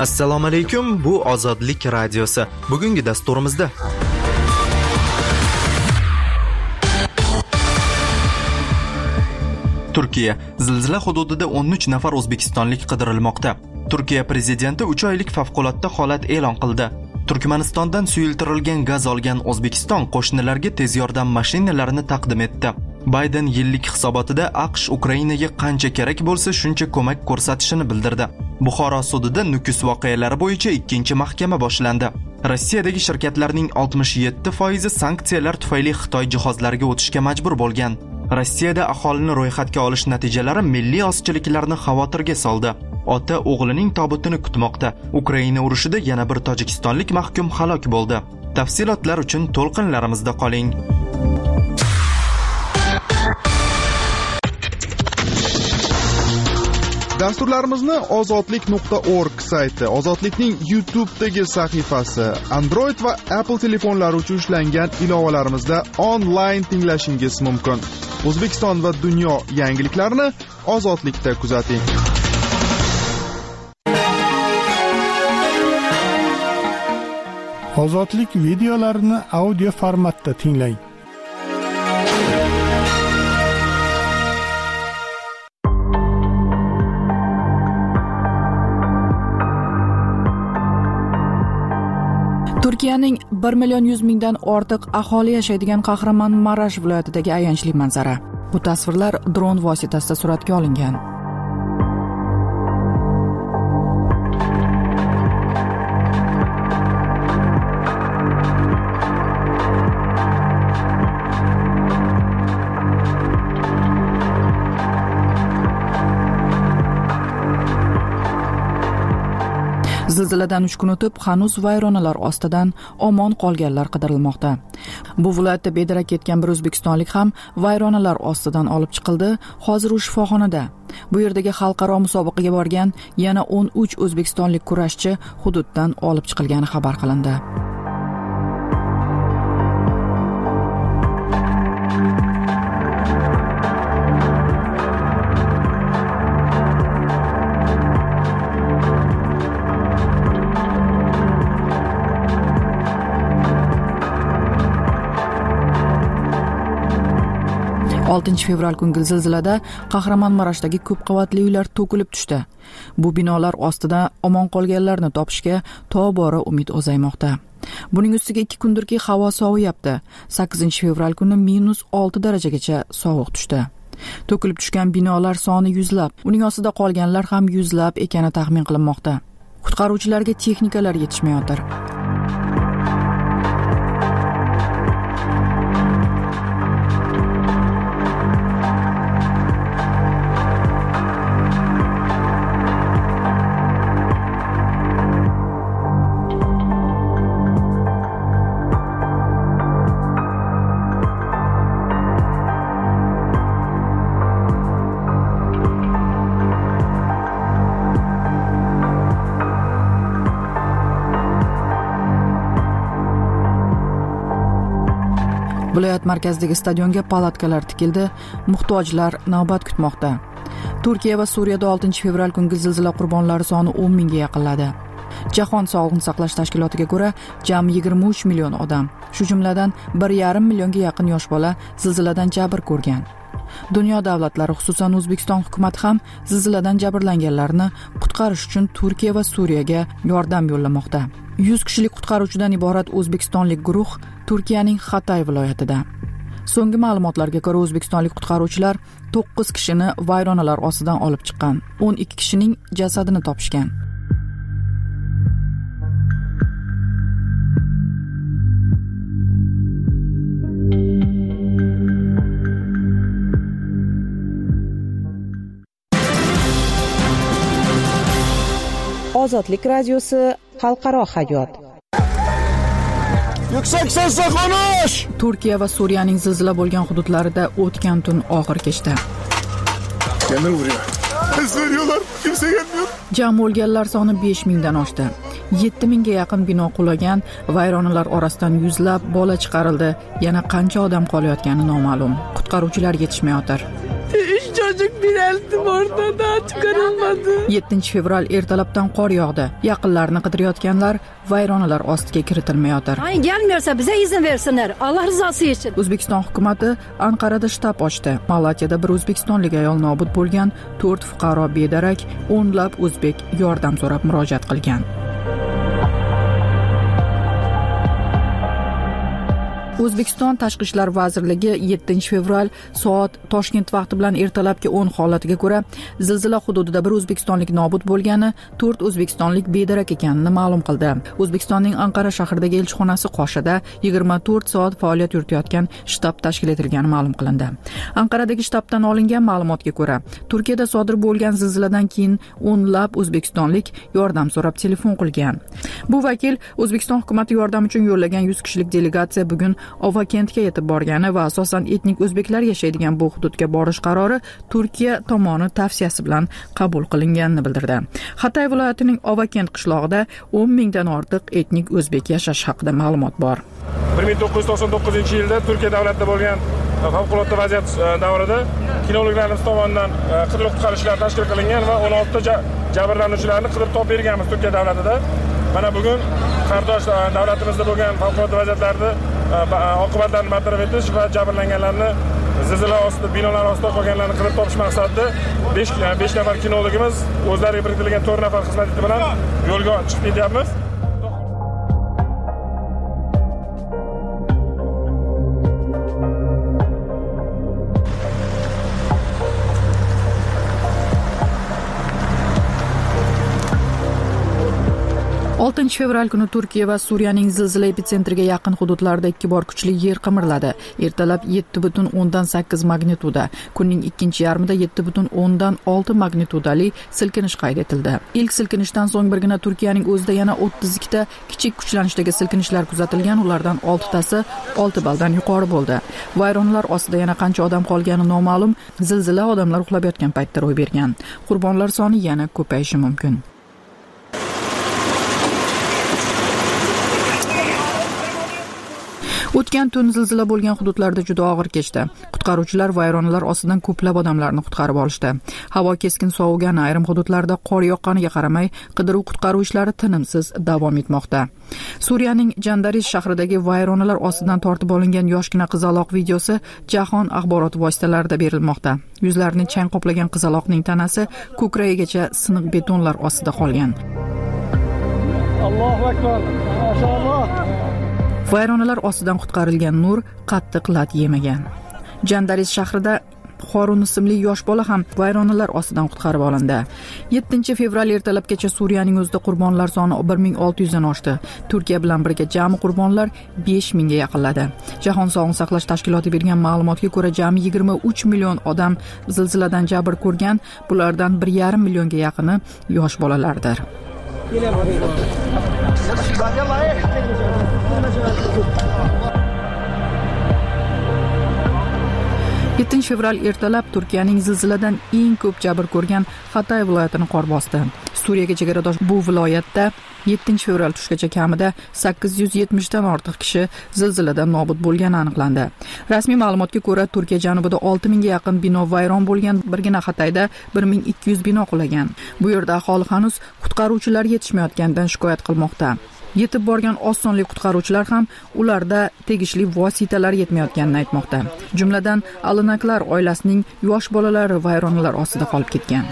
Assalomu alaykum, bu Ozodlik radiosi. Bugungi dasturimizda Turkiya zilzila hududida 13 nafar o'zbekistonlik qidirilmoqda. Turkiya prezidenti 3 oylik favqulodda holat e'lon qildi. Turkmanistondan suyultirilgan gaz olgan O'zbekiston qo'shnilarga tez yordam mashinalarini taqdim etdi. Bayden yillik hisobotida AQSh Ukrainaga qancha kerak bo'lsa shuncha ko'mak ko'rsatishini bildirdi. Buxoro sudida Nukus voqealari bo'yicha ikkinchi mahkama boshlandi. Rossiyadagi shirkatlarning 67% sanksiyalar tufayli Xitoy jihozlariga o'tishga majbur bo'lgan. Rossiyada aholini ro'yxatga olish natijalari milliy ozchiliklarni xavotirga soldi. Ota o'g'lining tobutini kutmoqda. Ukraina urushida yana bir tojikistonlik mahkum halok bo'ldi. Tafsilotlar uchun to'lqinlarimizda qoling. Dasturlarimizni ozodlik.org sayti, Ozodlikning YouTube'dagi sahifasi, Android va Apple telefonlari uchun ishlangan ilovalarimizda onlayn tinglashingiz mumkin. O'zbekiston va dunyo yangiliklarini Ozodlikda kuzating. Ozodlik videolarini audio formatda tinglang. Turkiyaning 1 million 100 mingdan ortiq aholi yashaydigan Kahramonmarash viloyatidagi ayanchli manzara. Bu tasvirlar dron vositasida suratga olingan. Zilziladan 3 kun o'tib, hanuz vayronalar ostidan omon qolganlar qidirilmoqda. Bu viloyatda bedarak ketgan bir o'zbekistonlik ham vayronalar ostidan olib chiqildi. Hozir u shifoxonada. Bu yerdagi xalqaro musobaqaga borgan yana 13 o'zbekistonlik kurashchi hududdan olib chiqilgani xabar qilindi. Fevral kungi zilzilada Kahramonmarashdagi ko'p qavatli uylar to'kilib tushdi. Bu binolar ostida omon qolganlarni topishga tobora umid o'zaymoqda. Buning ustiga 2 kundirki havo soviyapti. 8 fevral kuni -6 darajagacha sovuq tushdi. To'kilib tushgan binolar soni yuzlab, uning ostida qolganlar ham yuzlab ekani taxmin qilinmoqda. Qutqaruvchilarga texnikalar yetishmayotir. Viloyat markazidagi stadionga palatkalar tikildi, muhtojlar navbat kutmoqda. Turkiya va Suriyada 6 fevral kungi zilzila qurbonlari soni 10 mingga yaqinladi. Jahon sog'liqni saqlash tashkilotiga ko'ra, jami 23 million odam, shu jumladan 1,5 millionga yaqin yosh bola zilziladan jabr ko'rgan. Dunyo davlatlari, xususan O'zbekiston hukumat ham zilziladan jabrlanganlarni qutqarish uchun Turkiya va Suriyaga yordam yo'llamoqda. 100 kishilik qutqaruvchidan iborat o'zbekistonlik guruh Turkiyaning Hatay viloyatida. So'nggi ma'lumotlarga ko'ra, o'zbekistonlik qutqaruvchilar 9 kishini vayronalar ostidan olib chiqqan, 12 kishining jasadini topishgan. Ozodlik radiosi xalqaro hayot. Yuksak sesle konuş! Turkiya va Suriyaning zilzila bo'lgan hududlarida o'tgan tun og'ir kechdi. Kendini vuruyor. Söylüyorlar, kimse gelmiyor. Jami o'lganlar soni 5 mingdan oshdi. 7 mingga yaqin bino qulagan, vayronalar orasidan yuzlab bola chiqarildi. Yana qancha odam qolayotgani noma'lum. Qutqaruvchilar yetishmayotir. 3 çocuk bir el Edim ortada chiqarilmadi. 7-fevral ertalabdan qor yog'di. Yaqinlarini qidirayotganlar vayronalar ostiga kiritilmayotir. Gelmiyorsa bize izin versinler. Allah rızası için. O'zbekiston hukumatı Anqarada shtab ochdi. Malatiyada bir o'zbekistonlik ayol nobud bo'lgan, 4 fuqaro bedarak, o'nlab o'zbek yordam so'rab murojaat qilgan. O'zbekiston Tashqi ishlar vazirligi 7-fevral soat Toshkent vaqti bilan ertalabki 10 holatiga ko'ra zilzila hududida bir o'zbekistonlik nobud bo'lgani, 4 o'zbekistonlik bedarak ekanini ma'lum qildi. O'zbekistonning Anqara shahridagi elchixonasi qoshida 24 soat faoliyat yuritayotgan shtab tashkil etilgani ma'lum qilindi. Anqaradagi shtabdan olingan ma'lumotga ko'ra, Turkiyada sodir bo'lgan zilziladan keyin o'nlab o'zbekistonlik yordam so'rab telefon qilgan. Bu vakil O'zbekiston hukumati yordam uchun yo'llagan 100 kishilik delegatsiya bugun Ovakentga yetib borgani va asosan etnik o'zbeklar yashaydigan bu hududga borish qarori Turkiya tomoni tavsiyasi bilan qabul qilinganini bildirdi. Hatay viloyatining Ovakent qishlog'ida 10 mingdan ortiq etnik o'zbek yashash haqida ma'lumot bor. 1999-yilda Turkiya davlatida bo'lgan favqulodda vaziyat davrida kinologlarimiz tomonidan qidiruv-qutqarishlar tashkil qilingan va 16 ta jabrlanuvchilarni qidirib topib berganmiz Turkiya davlatida. Mana bugun qardosh davlatimizda bo'lgan favqulodda vaziyatlarda oqibatlarni bartaraf etish va jabrlanganlarni zilzila ostida, binolar ostida qolganlarni qidirib topish maqsadida 5 nafar kinologimiz o'zlariga biriktirilgan 4 nafar xizmatchi bilan yo'lga chiqib ketyapmiz. Fevral kuni Turkiya va Suriyaning zilzila epitsentriga yaqin hududlarda 2 bor kuchli yer qimirladi. Ertalab 7.8 magnituda, kunning ikkinchi yarmida 7.6 magnitudali silkinish qayd etildi. Ilk silkinishdan so'ng birgina Turkiyaning o'zida yana 32 ta kichik kuchlanishdagi silkinishlar kuzatilgan, ulardan 6 tasi 6 baldan yuqori bo'ldi. Vayronalar ostida yana qancha odam qolgani noma'lum. Zilzila odamlar uxlab yotgan paytda ro'y bergan. Qurbonlar soni yana ko'payishi mumkin. O'tgan tun zilzila bo'lgan hududlarda juda og'ir kechdi. Qutqaruvchilar vayronalar ostidan ko'plab odamlarni qutqarib olishdi. Havo keskin sovigan, ayrim hududlarda qor yoqqaniga qaramay, qidiruv-qutqaruv ishlari tinimsiz davom etmoqda. Suriyaning Jandaris shahridagi vayronalar ostidan tortib olingan yoshgina qizaloq videosi jahon axborot vositalarida berilmoqda. Yuzlarini chang qoplagan qizaloqning tanasi ko'kragigacha siniq betonlar ostida qolgan. Allohu akbar. Maşallah. Vayronalar ostidan qutqarilgan Nur qattiq lat yemagan. Jandaris shahrida Xorun ismli yosh bola ham vayronalar ostidan qutqarib olindi. 7-fevral ertalabgacha Suriyaning o'zida qurbonlar soni 1600 dan oshdi. Turkiya bilan birga jami qurbonlar 5000 ga yaqinladi. Jahon sog'liqni saqlash tashkiloti bergan ma'lumotga ko'ra, jami 23 million odam zilziladan jabr ko'rgan, bulardan 1,5 millionga yaqini yosh bolalardir. 7-fevral ertalab Turkiyaning zilziladan eng ko'p jabr ko'rgan Hatay viloyatini qor bosdi. Suriyaga chegaradosh bu viloyatda 7-fevral tushgacha kamida 870 dan ortiq kishi zilziladan nobud bo'lgani aniqlandi. Rasmiy ma'lumotga ko'ra, Turkiya janubida 6000 ga yaqin bino vayron bo'lgan, birgina Hatayda 1200 bino qulagan. Bu yerda aholi hanuz qutqaruvchilar yetishmayotganidan shikoyat qilmoqda. Yetib borgan oz sonli qutqaruvchilar ham ularda tegishli vositalar yetmayotganini aytmoqda. Jumladan, Alinaklar oilasining yosh bolalari vayronalar ostida qolib ketgan.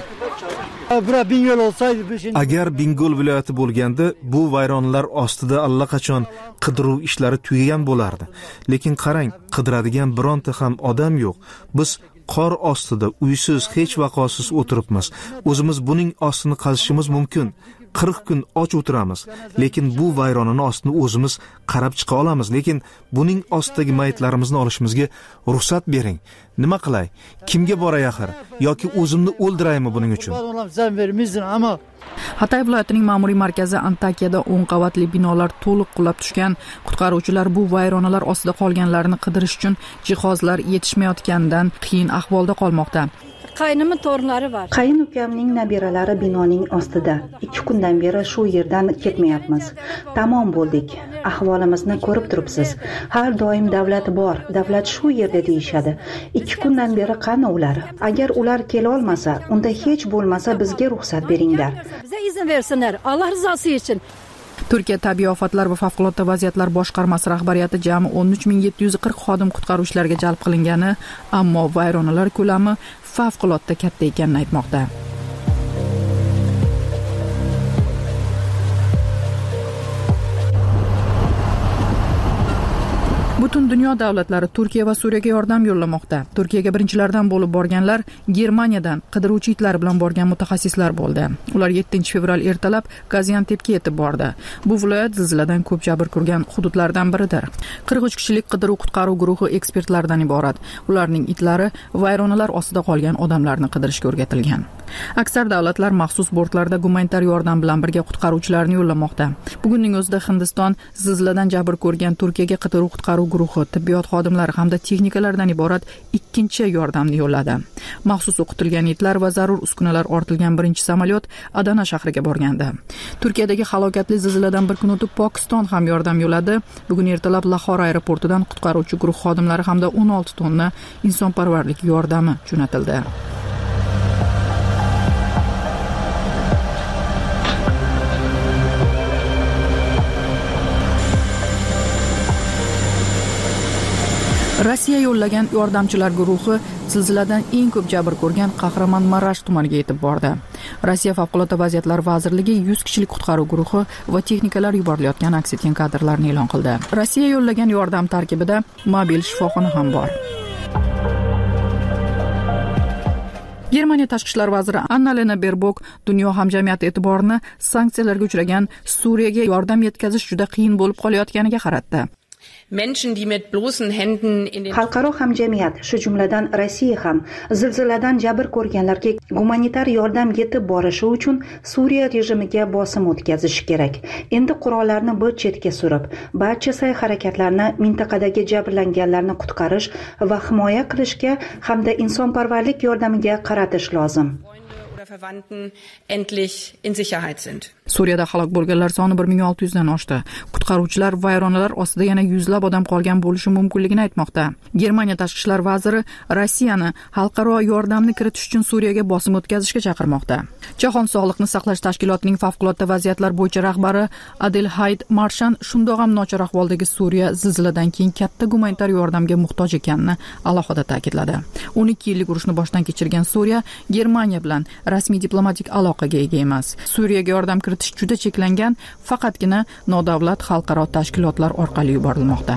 Agar Bingol viloyati bo'lganda, bu vayronalar ostida allaqachon qidiruv ishlari tugagan bo'lardi. Lekin qarang, qidiradigan bironta ham odam yo'q. Biz qor ostida uysiz, hech vaqosiz o'tiribmiz. O'zimiz buning ostini qazishimiz mumkin. 40 kun och o'tiramiz, lekin bu vayronani ostini o'zimiz qarab chiqa olamiz, lekin buning ostidagi maytlarimizni olishimizga ruxsat bering. Nima qilay? Kimga boray axir? Yoki o'zimni o'ldiraymi buning uchun? Hatay viloyatining ma'muriy markazi Antakiyada 10 qavatli binolar to'liq qulab tushgan. Qutqaruvchilar bu vayronalar ostida qolganlarni qidirish uchun jihozlar yetishmayotganidan qiyin ahvolda qolmoqda. qaynimning torunlari bor. Qayin ukamning nabiralari binoning ostida. 2 kundan beri shu yerdan ketmayapmiz. Tamom bo'ldik. Ahvolimizni ko'rib turibsiz. Har doim davlat bor, davlat shu yerda deyishadi. 2 kundan beri qani ular? Agar ular kela olmasa, unda hech bo'lmasa bizga ruxsat beringlar. Bizga izn bersinlar, Alloh rizosi uchun. Turkiya tabiiy ofatlar va favqulodda vaziyatlar boshqarmasi rahbariyati jami 13740 xodim qutqaruvchilarga jalb qilingani, ammo vayronalar ko'lami favqulodda katta ekanini aytmoqda. Butun dunyo davlatlari Turkiya va Suriyaga yordam yo'llamoqda. Turkiyaga birinchilardan bo'lib borganlar Germaniyadan qidiruvchi itlar bilan borgan mutaxassislar bo'ldi. Ular 7-fevral ertalab Gaziantepga yetib bordi. Bu viloyat zilziladan ko'p jabr ko'rgan hududlardan biridir. 43 kishilik qidiruv-qutqaruv guruhi ekspertlardan iborat. Ularning itlari vayronalar ostida qolgan odamlarni qidirishga o'rgatilgan. Aksar davlatlar maxsus bortlarda gumanitar yordam bilan birga qutqaruvchilarni yo'llamoqda. Bugunning o'zida Hindiston zilziladan jabr ko'rgan Turkiyaga qidiruv-qutqaruv guruhi, tibbiyot xodimlari hamda texnikalardan iborat ikkinchi yordamni yo'lladi. Maxsus o'qitilgan itlar va zarur uskunalar ortilgan birinchi samolyot Adana shahriga borgandi. Turkiyadagi halokatli zilziladan bir kun o'tib Pokiston ham yordam yo'lladi. Bugun ertalab Lahor aeroportidan qutqaruvchi guruh xodimlari hamda 16 tonna insonparvarlik yordami jo'natildi. Rossiya yo'llagan yordamchilar guruhi zilziladan eng ko'p jabr ko'rgan Qahramon Marash tumaniga yetib bordi. Rossiya favqulodda vaziyatlar vazirligi 100 kishilik qutqaruv guruhi va texnikalar yuborilayotgan aks etgan kadrlarni e'lon qildi. Rossiya yo'llagan yordam tarkibida mobil shifoxona ham bor. Germaniya tashqi ishlar vaziri Annalena Baerbock dunyo hamjamiyati e'tiborini sanksiyalarga uchragan Suriyaga yordam yetkazish juda qiyin bo'lib qolayotganiga qaratdi. Xalqaro hamjamiyat, shu jumladan Rossiya ham zilziladan jabr ko'rganlarga gumanitar yordam yetib borishi uchun Suriya rejimiga bosim o'tkazishi kerak. Endi qurollarni bir chetga surib, barcha sa'y-harakatlarni mintaqadagi jabrlanganlarni qutqarish va himoya qilishga hamda insonparvarlik yordamiga qaratish lozim. Suriyada halok bo'lganlar soni 1600 dan oshdi. Qutqaruvchilar vayronalar ostida yana yuzlab odam qolgan bo'lishi mumkinligini aytmoqda. Germaniya tashqi ishlar vaziri Rossiyani xalqaro yordamni kiritish uchun Suriyaga bosim o'tkazishga chaqirmoqda. Jahon sog'liqni saqlash tashkilotining favqulodda vaziyatlar bo'yicha rahbari Adelhayd Marshan shundoq ham nochor ahvoldagi Suriya zilziladan keyin katta gumanitar yordamga muhtoj ekanini alohida ta'kidladi. 12 yillik urushni boshdan kechirgan Suriya Germaniya bilan rasmiy diplomatik aloqaga ega emas. Suriyaga yordam kiritish juda cheklangan, faqatgina nodavlat xalqaro tashkilotlar orqali yuborilmoqda.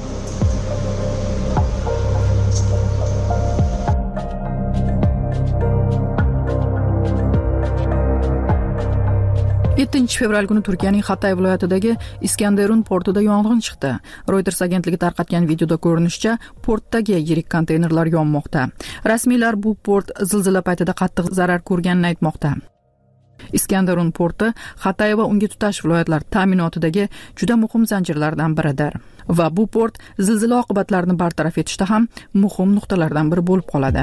Fevral kuni Turkiyaning Hatay viloyatidagi Iskanderun portida yong'in chiqdi. Reuters agentligi tarqatgan videoda ko'rinishicha, portdagi yirik konteynerlar yonmoqda. Rasmiylar bu port zilzila paytida qattiq zarar ko'rganini aytmoqda. Iskanderun porti Hatay va unga tutash viloyatlar ta'minotidagi juda muhim zanjirlardan biridir va bu port zilzila oqibatlarini bartaraf etishda ham muhim nuqtalardan biri bo'lib qoladi.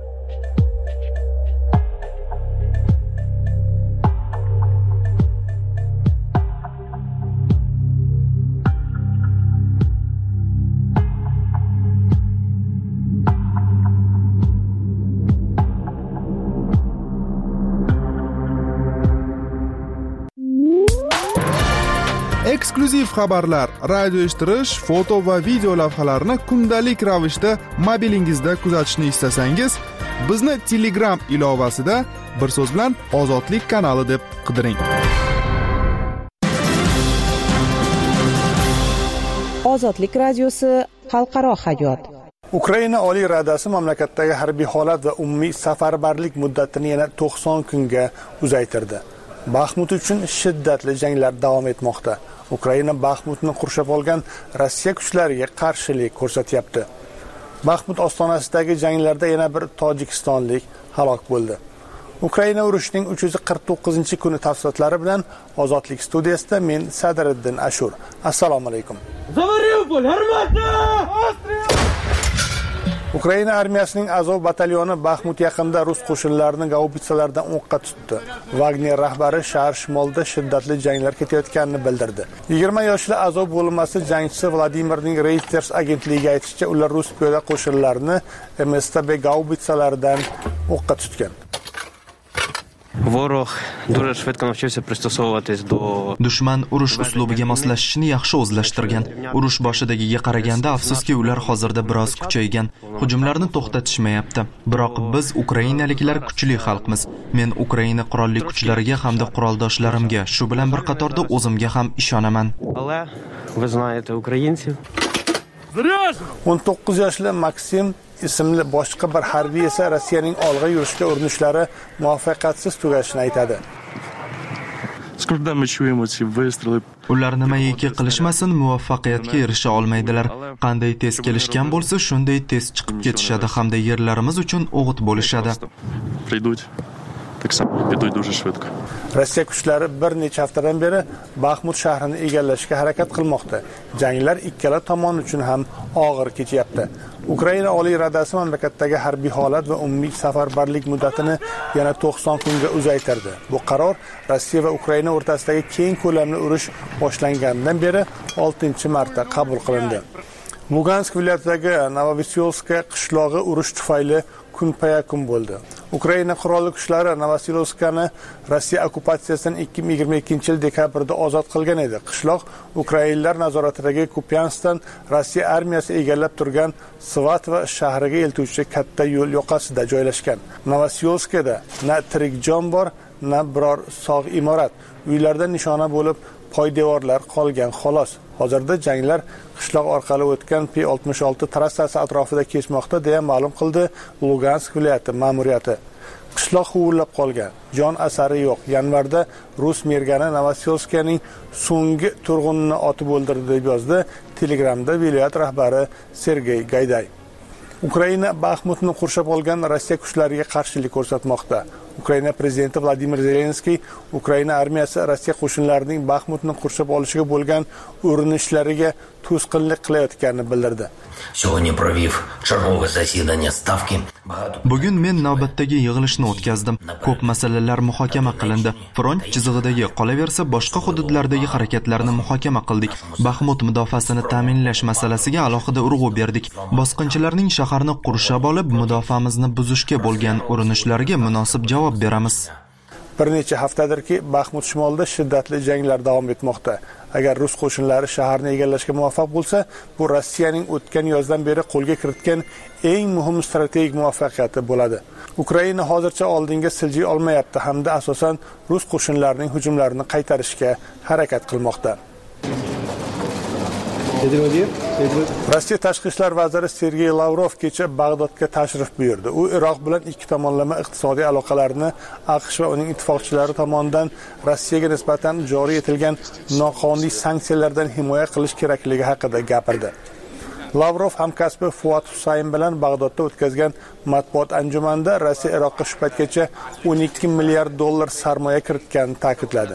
Eksklyuziv xabarlar, radio eshittirish, foto va video lavhalarni kundalik ravishda mobilingizda kuzatishni istasangiz, bizni Telegram ilovasida bir so'z bilan Ozodlik kanali deb qidiring. Ozodlik radiosi xalqaro hayot. Ukraina Oliy Radasi mamlakatdagi harbiy holat va umumiy safarbarlik muddatini yana 90 kunga uzaytirdi. Baxmut uchun shiddatli janglar davom etmoqda. Ukraina Baxmutni qurshab olgan Rossiya kuchlariga qarshilik ko'rsatyapti. Baxmut ostonasidagi janglarda yana bir tojikistonlik halok bo'ldi. Ukraina urushining 349-kuni tafsilotlari bilan Ozodlik studiyasida men Sadriddin Ashur. Assalomu alaykum. Ukraina armiyasining Azov batalyoni Baxmut yaqinida rus qo'shinlarini gaubitsalardan o'qqa tutdi. Wagner rahbari shahar shimolida shiddatli janglar ketayotganini bildirdi. 20 yoshli Azov bo'linmasi jangchisi Vladimirning Reuters agentligiga aytishicha, ular rus piyoda qo'shinlarini MSTB gaubitsalaridan o'qqa tutgan. Ворог дуже швидко навчився пристосовуватись до Dushman urush uslubiga moslashishni yaxshi o'zlashtirgan. Urush boshidagiga qaraganda afsuski ular hozirda biroz kuchaygan. Hujumlarni to'xtatishmayapti. Biroq biz ukrainaliklar kuchli xalqmiz. Men Ukraina qurolli kuchlariga hamda quroldoshlarimga, shu bilan bir qatorda o'zimga ham ishonaman. Але ви знаєте українців. 19 yoshli Maksim ismli boshqa bir harbiy esa Rossiyaning olg'a yurishga urinishlari muvaffaqiyatsiz tugashini aytadi. Ular nimaiki qilishmasin, muvaffaqiyatga erisha olmaydilar. Qanday tez kelishgan bo'lsa, shunday tez chiqib ketishadi hamda yerlarimiz uchun o'g'it bo'lishadi. Rossiya kuchlari bir necha haftadan beri Baxmut shahrini egallashga harakat qilmoqda. Janglar ikkala tomon uchun ham og'ir kechyapti. Ukraina Oliy Radasi mamlakatdagi harbiy holat va umumiy safarbarlik muddatini yana 90 kunga uzaytirdi. Bu qaror Rossiya va Ukraina o'rtasidagi keng ko'lamli urush boshlanganidan beri 6-marta qabul qilindi. Lugansk viloyatidagi Novovesyolovska qishlog'i urush tufayli kunpayakun bo'ldi. Ukraina qurolli kuchlari Novovesyolovskani Rossiya okkupatsiyasidan 2022-yil dekabrda ozod qilgan edi. Qishloq ukrainlar nazoratidagi Kupyansdan Rossiya armiyasi egallab turgan Svatva shahriga eltuvchi katta yo'l yoqasida joylashgan. Novovesyolovskada na tirik jon bor, na biror sog' imorat. Uylarda nishona bo'lib poydevorlar qolgan xolos. Hozirda janglar qishloq orqali o'tgan P-66 trassasi atrofida kechmoqda deya ma'lum qildi Lugansk viloyati ma'muriyati. Qishloq huvillab qolgan, jon asari yo'q. Yanvarda rus mergani Novovesyolovskaning so'nggi turg'unini otib o'ldirdi deb yozdi Telegramda viloyat rahbari Sergey Gayday. Ukraina Baxmutni qurshab olgan Rossiya kuchlariga qarshilik ko'rsatmoqda. Ukraina prezidenti Vladimir Zelenskiy Ukraina armiyasi Rossiya qo'shinlarining Baxmutni qurshab olishiga bo'lgan urinishlariga to'sqinlik qilayotganini bildirdi. Bugun men navbatdagi yig'ilishni o'tkazdim. Ko'p masalalar muhokama qilindi. Front chizig'idagi qolaversa boshqa hududlardagi harakatlarni muhokama qildik. Baxmut mudofaasini ta'minlash masalasiga alohida urg'u berdik. Bosqinchilarning shaharni qurshab olib, mudofaamizni buzishga bo'lgan urinishlariga munosib javob beramiz. Bir necha haftadirki Baxmut shimolida shiddatli janglar davom etmoqda. Agar rus qo'shinlari shaharni egallashga muvaffaq bo'lsa, bu Rossiyaning o'tgan yozdan beri qo'lga kiritgan eng muhim strategik muvaffaqiyati bo'ladi. Ukraina hozircha oldinga siljiy olmayapti hamda asosan rus qo'shinlarining hujumlarini qaytarishga harakat qilmoqda. Rossiya tashqi ishlar vaziri Sergey Lavrov kecha Bag'dodga tashrif buyurdi. U Iroq bilan ikki tomonlama iqtisodiy aloqalarni AQSh va uning ittifoqchilari tomonidan Rossiyaga nisbatan joriy etilgan noqonuniy sanksiyalardan himoya qilish kerakligi haqida gapirdi. Lavrov hamkasbi Fuat Husayn bilan Bag'dodda o'tkazgan matbuot anjumanida Rossiya Iroqqa shu paytgacha 12 milliard dollar sarmoya kiritganini ta'kidladi.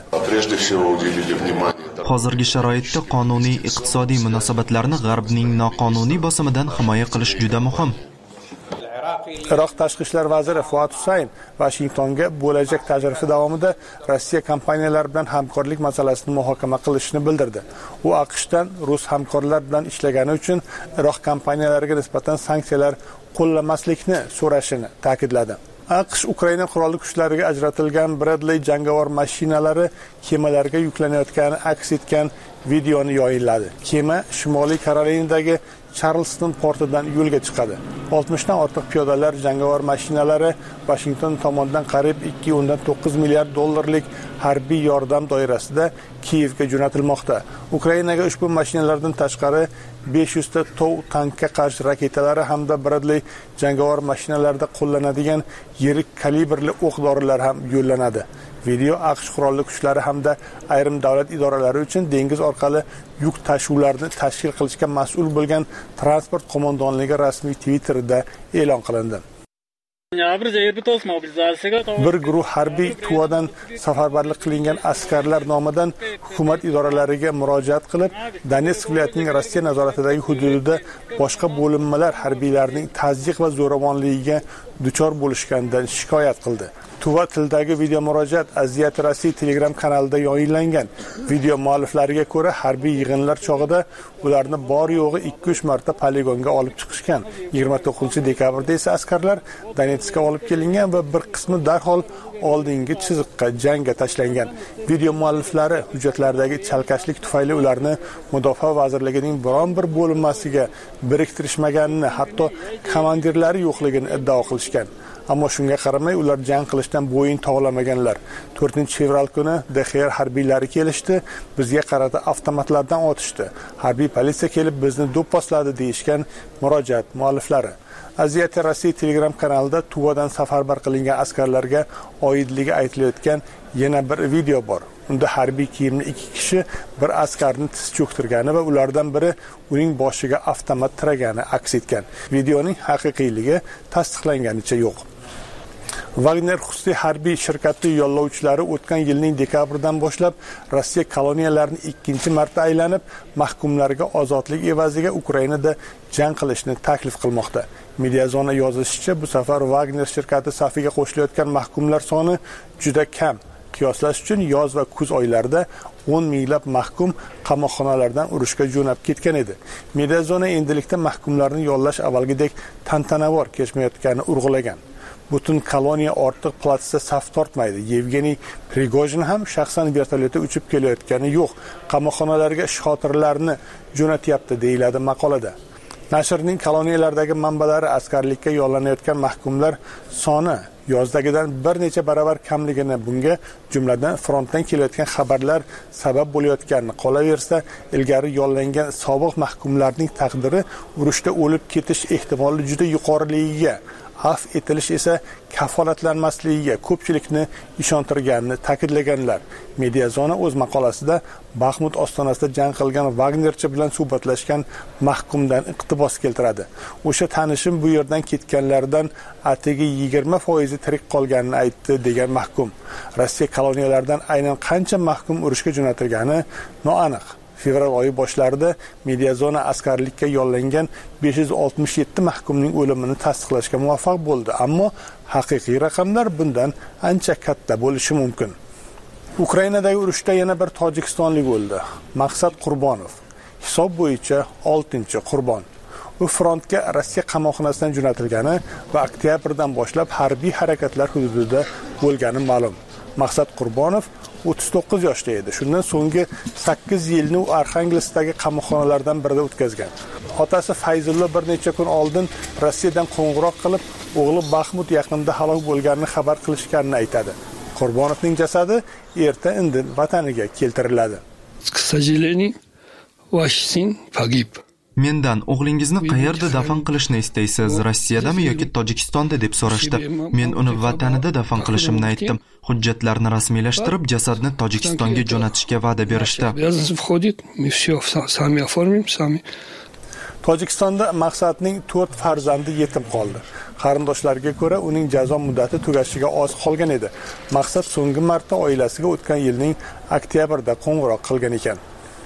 Hozirgi sharoitda qonuniy iqtisodiy munosabatlarni G'arbning noqonuniy bosimidan himoya qilish juda muhim. Iroq tashqi ishlar vaziri Fuat Husayn Washingtonga bo'lajak tashrifi davomida Rossiya kompaniyalari bilan hamkorlik masalasini muhokama qilishini bildirdi. U AQShdan rus hamkorlar bilan ishlagani uchun Iroq kompaniyalariga nisbatan sanksiyalar qo'llamaslikni so'rashini ta'kidladi. AQSh Ukraina qurolli kuchlariga ajratilgan Bradley jangovar mashinalari kemalarga yuklanayotgani aks etgan videoni yoyinladi. Kema Shimoliy Karolinadagi Charleston portidan yo'lga chiqadi. 60 dan ortiq piyodalar jangovar mashinalari Washington tomonidan qariyb 2.9 milliard dollarlik harbiy yordam doirasida Kiyevga jo'natilmoqda. Ukrainaga ushbu mashinalardan tashqari 500 ta TOW tankga qarshi raketalari hamda Bradley jangovar mashinalarida qo'llanadigan yirik kalibrli o'q-dorilar ham yo'llanadi. Video AQSh qurolli kuchlari hamda ayrim davlat idoralari uchun dengiz orqali yuk tashuvlarni tashkil qilishga mas'ul bo'lgan transport qo'mondonligi rasmiy Twitterida e'lon qilindi. Bir guruh harbiy Tuvadan safarbarlik qilingan askarlar nomidan hukumat idoralariga murojaat qilib, Donetsk viloyatining Rossiya nazoratidagi hududida boshqa bo'linmalar harbiylarining tazyiq va zo'ravonligiga duchor bo'lishganidan shikoyat qildi. Tuva tildagi video murojaat Aziyat Rossiya Telegram kanalida yayınlangan. Video mualliflariga ko'ra, harbiy yig'inlar chog'ida ularni bor yo'g'i 2-3 marta poligonga olib chiqishgan. 29-dekabrda esa askarlar Donetskka olib kelingan va bir qismi darhol oldingi chiziqqa jangga tashlangan. Video mualliflari hujjatlardagi chalkashlik tufayli ularni Mudofaa vazirligining biron bir bo'linmasiga biriktirishmaganini, hatto komandirlari yo'qligini iddao qilishgan. Ammo shunga qaramay ular jang qilishdan bo'yin tovlamaganlar. 4-fevral kuni DXR harbiylari kelishdi, bizga qarata avtomatlardan otishdi. Harbiy politsiya kelib bizni do'pposladi deyishgan murojaat mualliflari. Aziyat Rossiya Telegram kanalida Tuvadan safarbar qilingan askarlarga oidligi aytilayotgan yana bir video bor. Unda harbiy kiyimli 2 kishi bir askarni tiz cho'ktirgani va ulardan biri uning boshiga avtomat tiragani aks etgan. Videoning haqiqiyligi tasdiqlanganicha yo'q. Wagner xususiy harbiy shirkati yo'llovchilari o'tgan yilning dekabridan boshlab Rossiya koloniyalarini 2-marta aylanib, mahkumlarga ozodlik evaziga Ukrainada jang qilishni taklif qilmoqda. Mediazona yozishicha, bu safar Wagner shirkati safiga qo'shilayotgan mahkumlar soni juda kam. Qiyoslash uchun yoz va kuz oylarida 10 minglab mahkum qamoqxonalardan urushga jo'nab ketgan edi. Mediazona endilikda mahkumlarni yollash avvalgidek tantanavor kechmayotganini urg'ulagan. Butun koloniya ortiq platsda saf tortmaydi. Yevgeniy Prigojin ham shaxsan vertolyotda uchib kelayotgani yo'q. Qamoqxonalarga shotirlarni jo'natyapti deyiladi maqolada. Nashrning koloniyalardagi manbalari askarlikka yollanayotgan mahkumlar soni yozdagidan bir necha baravar kamligini, bunga jumladan frontdan kelayotgan xabarlar sabab bo'layotganini, qolaversa ilgari yollangan sobiq mahkumlarning taqdiri urushda o'lib ketish ehtimoli juda yuqoriligiga, af etilish esa kafolatlanmasligiga ko'pchilikni ishontirganini ta'kidlaganlar. Mediazona o'z maqolasida Baxmut ostonasida jang qilgan Wagnerchi bilan suhbatlashgan mahkumdan iqtibos keltiradi. O'sha tanishim bu yerdan ketganlardan atigi 20% tirik qolganini aytdi degan mahkum. Rossiya koloniyalaridan aynan qancha mahkum urushga jo'natilgani noaniq. Fevral oyi boshlarida Mediazona askarlikka yollangan 567 mahkumning o'limini tasdiqlashga muvaffaq bo'ldi, ammo haqiqiy raqamlar bundan ancha katta bo'lishi mumkin. Ukrainadagi urushda yana bir tojikistonlik o'ldi. Maqsad Qurbonov. Hisob bo'yicha 6-qurbon. U frontga Rossiya qamoqxonasidan jo'natilgani va oktyabrdan boshlab harbiy harakatlar hududida bo'lgani ma'lum. Maqsad Qurbonov 39 yoshda edi. Shundan so'nggi 8 yilni u Arxangelskdagi qamoqxonalardan birida o'tkazgan. Otasi Fayzullo bir necha kun oldin Rossiyadan qo'ng'iroq qilib, o'g'li Baxmut yaqinida halok bo'lganini xabar qilishganini aytadi. Qurbonovning jasadi erta-indin vataniga keltiriladi. К сожалению, ваш сын погиб. Mendan o'g'lingizni qayerda dafn qilishni istaysiz, Rossiyadami yoki Tojikistonda deb so'rashdi. Men uni vatanida dafn qilishimni aytdim. Hujjatlarni rasmiylashtirib, jasadni Tojikistonga jo'natishga va'da berishdi. Tojikistonda Maqsadning 4 farzandi yetim qoldi. Qarindoshlariga ko'ra, uning jazo muddati tugashiga oz qolgan edi. Maqsad so'nggi marta oilasiga o'tgan yilning oktyabrida qo'ng'iroq qilgan ekan.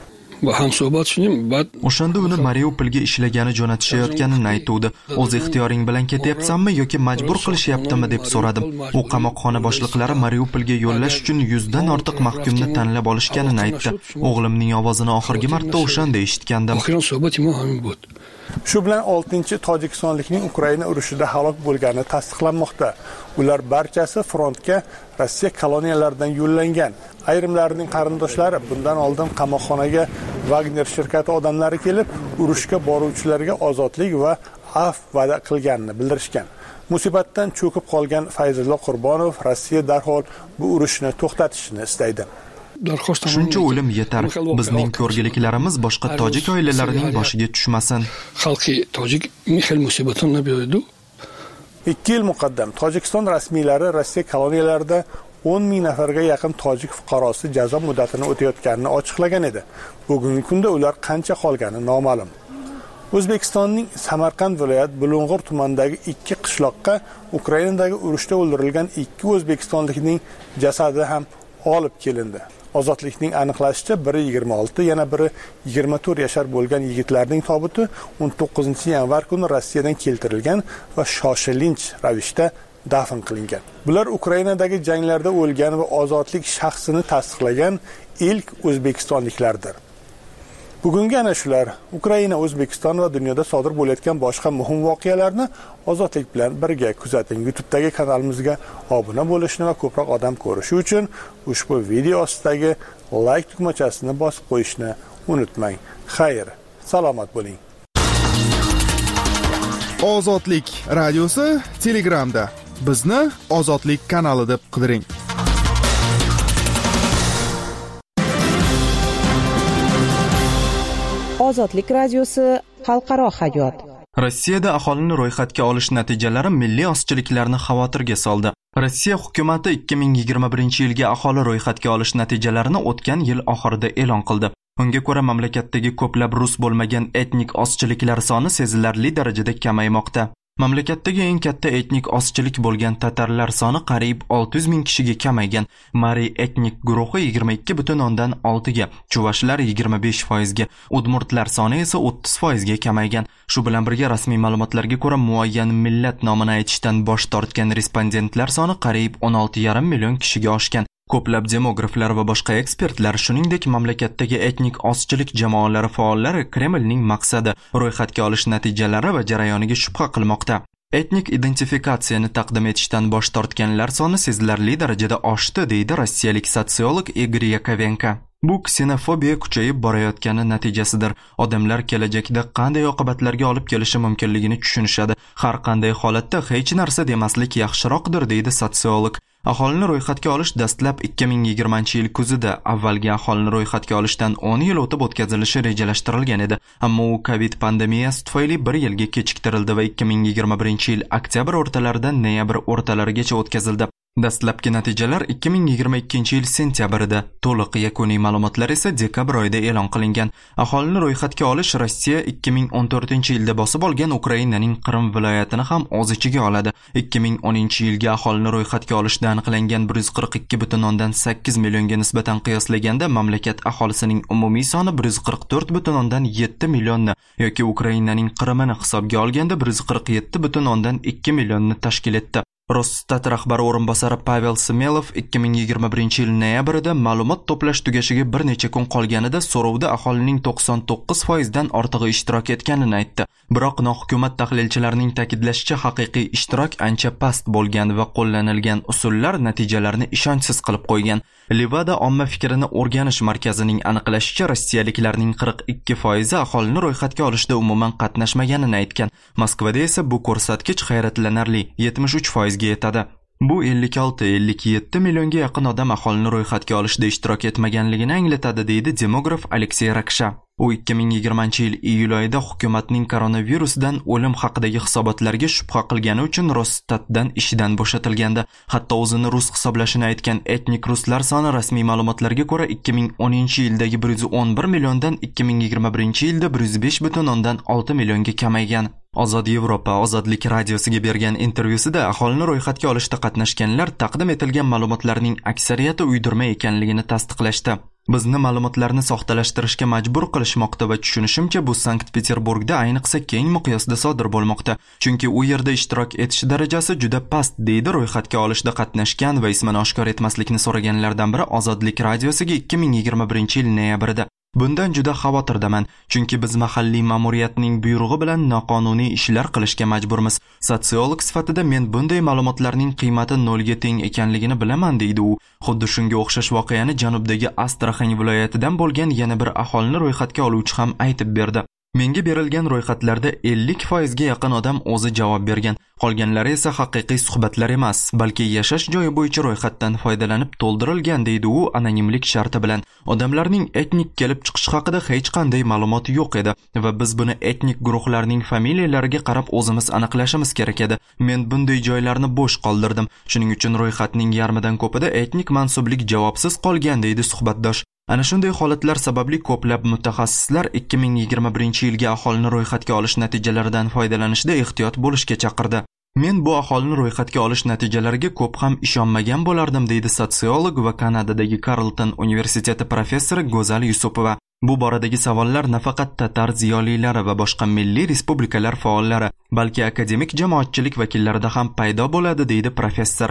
O'shanda uni Mariupolga ishlagani jo'natishayotganini aytuvdi. O'z ixtiyoring bilan ketyapsanmi yoki majbur qilishyaptimi deb so'radim. U qamoqxona boshliqlari Mariupolga yo'llash uchun 100 dan ortiq mahkumni tanlab olishganini aytdi. O'g'limning ovozini oxirgi marta o'shanda eshitgandim. Shu bilan 6-tojikistonlikning Ukraina urushida halok bo'lgani tasdiqlanmoqda. Ular barchasi frontga Rossiya koloniyalaridan yo'llangan. Ayrimlarining qarindoshlari bundan oldin qamoqxonaga Wagner shirkati odamlari kelib, urushga boruvchilarga ozodlik va af va'da qilganini bildirishgan. Musibatdan cho'kib qolgan Fayzullo Qurbonov Rossiya darhol bu urushni to'xtatishni istaydi. Shuncha o'lim yetar. Bizning ko'rgiliklarimiz boshqa tojik oilalarining boshiga tushmasin. Xalqi tojik Mixail musibatini berdi. 2 yil muqaddam Tojikiston rasmiylari Rossiya koloniyalarida 10 ming nafarga yaqin tojik fuqarosi jazo muddatini o'tayotganini ochiqlagan edi. Bugungi kunda ular qancha qolgani noma'lum. O'zbekistonning Samarqand viloyat Bulung'ur tumanidagi 2 qishloqqa Ukrainadagi urushda o'ldirilgan 2 o'zbekistonlikning jasadi ham olib kelindi. Ozodlikning aniqlashicha biri 26, yana biri 24 yashar bo'lgan yigitlarning tobuti 19-yanvar kuni Rossiyadan keltirilgan va shoshilinch ravishda dafn qilingan. Bular Ukrainadagi janglarda o'lgan va ozodlik shaxsini tasdiqlagan ilk o'zbekistonliklardir. Bugungi ana shular Ukraina, O'zbekiston va dunyoda sodir bo'layotgan boshqa muhim voqealarni ozodlik bilan birga kuzating. YouTube'dagi kanalimizga obuna bo'lishni va ko'proq odam ko'rishi uchun ushbu video ostidagi like tugmachasini bosib qo'yishni unutmang. Xayr, salomat bo'ling. Ozodlik radiosi Telegramda. Bizni Ozodlik kanali deb qidiring. Ozodlik radiosi xalqaro hayot. Rossiyada aholini ro'yxatga olish natijalari milliy ozchiliklarni xavotirga soldi. Rossiya hukumati 2021-yilga aholi ro'yxatga olish natijalarini o'tgan yil oxirida e'lon qildi. Unga ko'ra, mamlakatdagi ko'plab rus bo'lmagan etnik ozchiliklar soni sezilarli darajada kamaymoqda. Mamlakatdagi eng katta etnik ozchilik bo'lgan tatarlar soni qariyb 600 ming kishiga kamaygan. Mari etnik guruhi 22,6 ga, chuvashlar 25% ga, udmurtlar soni esa 30% ga kamaygan. Shu bilan birga rasmiy ma'lumotlarga ko'ra muayyan millat nomini aytishdan bosh tortgan respondentlar soni qariyb 16,5 million kishiga oshgan. Ko'plab demograflar va boshqa ekspertlar, shuningdek mamlakatdagi etnik ozchilik jamoalari faollari Kremlning maqsadi, ro'yxatga olish natijalari va jarayoniga shubha qilmoqda. Etnik identifikatsiyani taqdim etishdan bosh tortganlar soni sezilarli darajada oshdi, deydi rossiyalik sotsiolog Igor Yakovenko. Bu ksenofobiya kuchayib borayotgani natijasidir. Odamlar kelajakda qanday oqibatlarga olib kelishi mumkinligini tushunishadi. Har qanday holatda hech narsa demaslik yaxshiroqdir, deydi sotsiolog. Aholini ro'yxatga olish dastlab 2020-yil kuzida, avvalgi aholini ro'yxatga olishdan 10 yil o'tib o'tkazilishi rejalashtirilgan edi. Ammo u Covid pandemiyasi tufayli 1 yilga kechiktirildi va 2021-yil oktyabr o'rtalaridan noyabr o'rtalarigacha o'tkazildi. Dastlabki natijalar 2022-yil sentyabrida, to'liq yakuniy ma'lumotlar esa dekabr oyida e'lon qilingan. Aholini ro'yxatga olish Rossiya 2014-yilda bosib olgan Ukrainaning Qrim viloyatini ham o'z ichiga oladi. 2010-yilga aholini ro'yxatga olishda aniqlangan 142,8 millionga nisbatan qiyoslaganda mamlakat aholisining umumiy soni 144,7 millionni yoki Ukrainaning Qrimini hisobga olganda 147,2 millionni tashkil etdi. Rosstat rahbari o'rinbosari Pavel Smelov 2021-yil noyabrida ma'lumot to'plash tugashiga bir necha kun qolganida so'rovda aholining 99% dan ortig'i ishtirok etganini aytdi. Biroq nohukumat tahlilchilarining ta'kidlashicha haqiqiy ishtirok ancha past bo'lgan va qo'llanilgan usullar natijalarni ishonchsiz qilib qo'ygan. Levada omma fikrini o'rganish markazining aniqlashicha rossiyaliklarning 42% aholini ro'yxatga olishda umuman qatnashmaganini aytgan. Moskvada esa bu ko'rsatkich hayratlanarli 73% ga yetadi. Bu 56-57 millionga yaqin odam aholini ro'yxatga olishda ishtirok etmaganligini anglatadi, deydi demograf Aleksey Raksha. U 2020-yil iyul oyida hukumatning koronavirusdan o'lim haqidagi hisobotlarga shubha qilgani uchun Rostatdan ishidan bo'shatilgandi. Hatto o'zini rus hisoblashini aytgan etnik ruslar soni rasmiy ma'lumotlarga ko'ra 2010-yildagi 111 milliondan 2021-yilda 105,6 millionga kamaygan. Ozod Yevropa Ozodlik radiosiga bergan intervyusida aholini ro'yxatga olishda qatnashganlar taqdim etilgan ma'lumotlarning aksariyati uydirma ekanligini tasdiqlashdi. Bizni ma'lumotlarni soxtalashtirishga majbur qilishmoqda va tushunishimcha bu Sankt-Peterburgda ayniqsa keng miqyosda sodir bo'lmoqda. Chunki u yerda ishtirok etish darajasi juda past, deydi ro'yxatga olishda qatnashgan va ismini oshkor etmaslikni so'raganlardan biri Ozodlik radiosiga 2021-yil noyabrida. Bundan juda xavotirdaman, chunki biz mahalliy ma'muriyatning buyrug'i bilan noqonuniy ishlar qilishga majburmiz. Sotsiolog sifatida men bunday ma'lumotlarning qiymati nolga teng ekanligini bilaman, deydi u. Xuddi shunga o'xshash voqeani janubdagi Astraxan viloyatidan bo'lgan yana bir aholini ro'yxatga oluvchi ham aytib berdi. Menga berilgan ro'yxatlarda 50% ga yaqin odam o'zi javob bergan. Qolganlari esa haqiqiy suhbatlar emas, balki yashash joyi bo'yicha ro'yxatdan foydalanib to'ldirilgan, deydi u anonimlik sharti bilan. Odamlarning etnik kelib chiqishi haqida hech qanday ma'lumot yo'q edi va biz buni etnik guruhlarning familiyalariga qarab o'zimiz aniqlashimiz kerak edi. Men bunday joylarni bo'sh qoldirdim. Shuning uchun ro'yxatning yarmidan ko'pida etnik mansublik javobsiz qolgan, deydi suhbatdosh. Ana shunday holatlar sababli ko'plab mutaxassislar 2021-yilgi aholini ro'yxatga olish natijalaridan foydalanishda ehtiyot bo'lishga chaqirdi. Men bu aholini ro'yxatga olish natijalariga ko'p ham ishonmagan bo'lardim, deydi sotsiolog va Kanadadagi Carleton universiteti professori Go'zal Yusupova. Bu boradagi savollar nafaqat tatar ziyolilari va boshqa milliy respublikalar faollari, balki akademik jamoatchilik vakillarida ham paydo bo'ladi, deydi professor.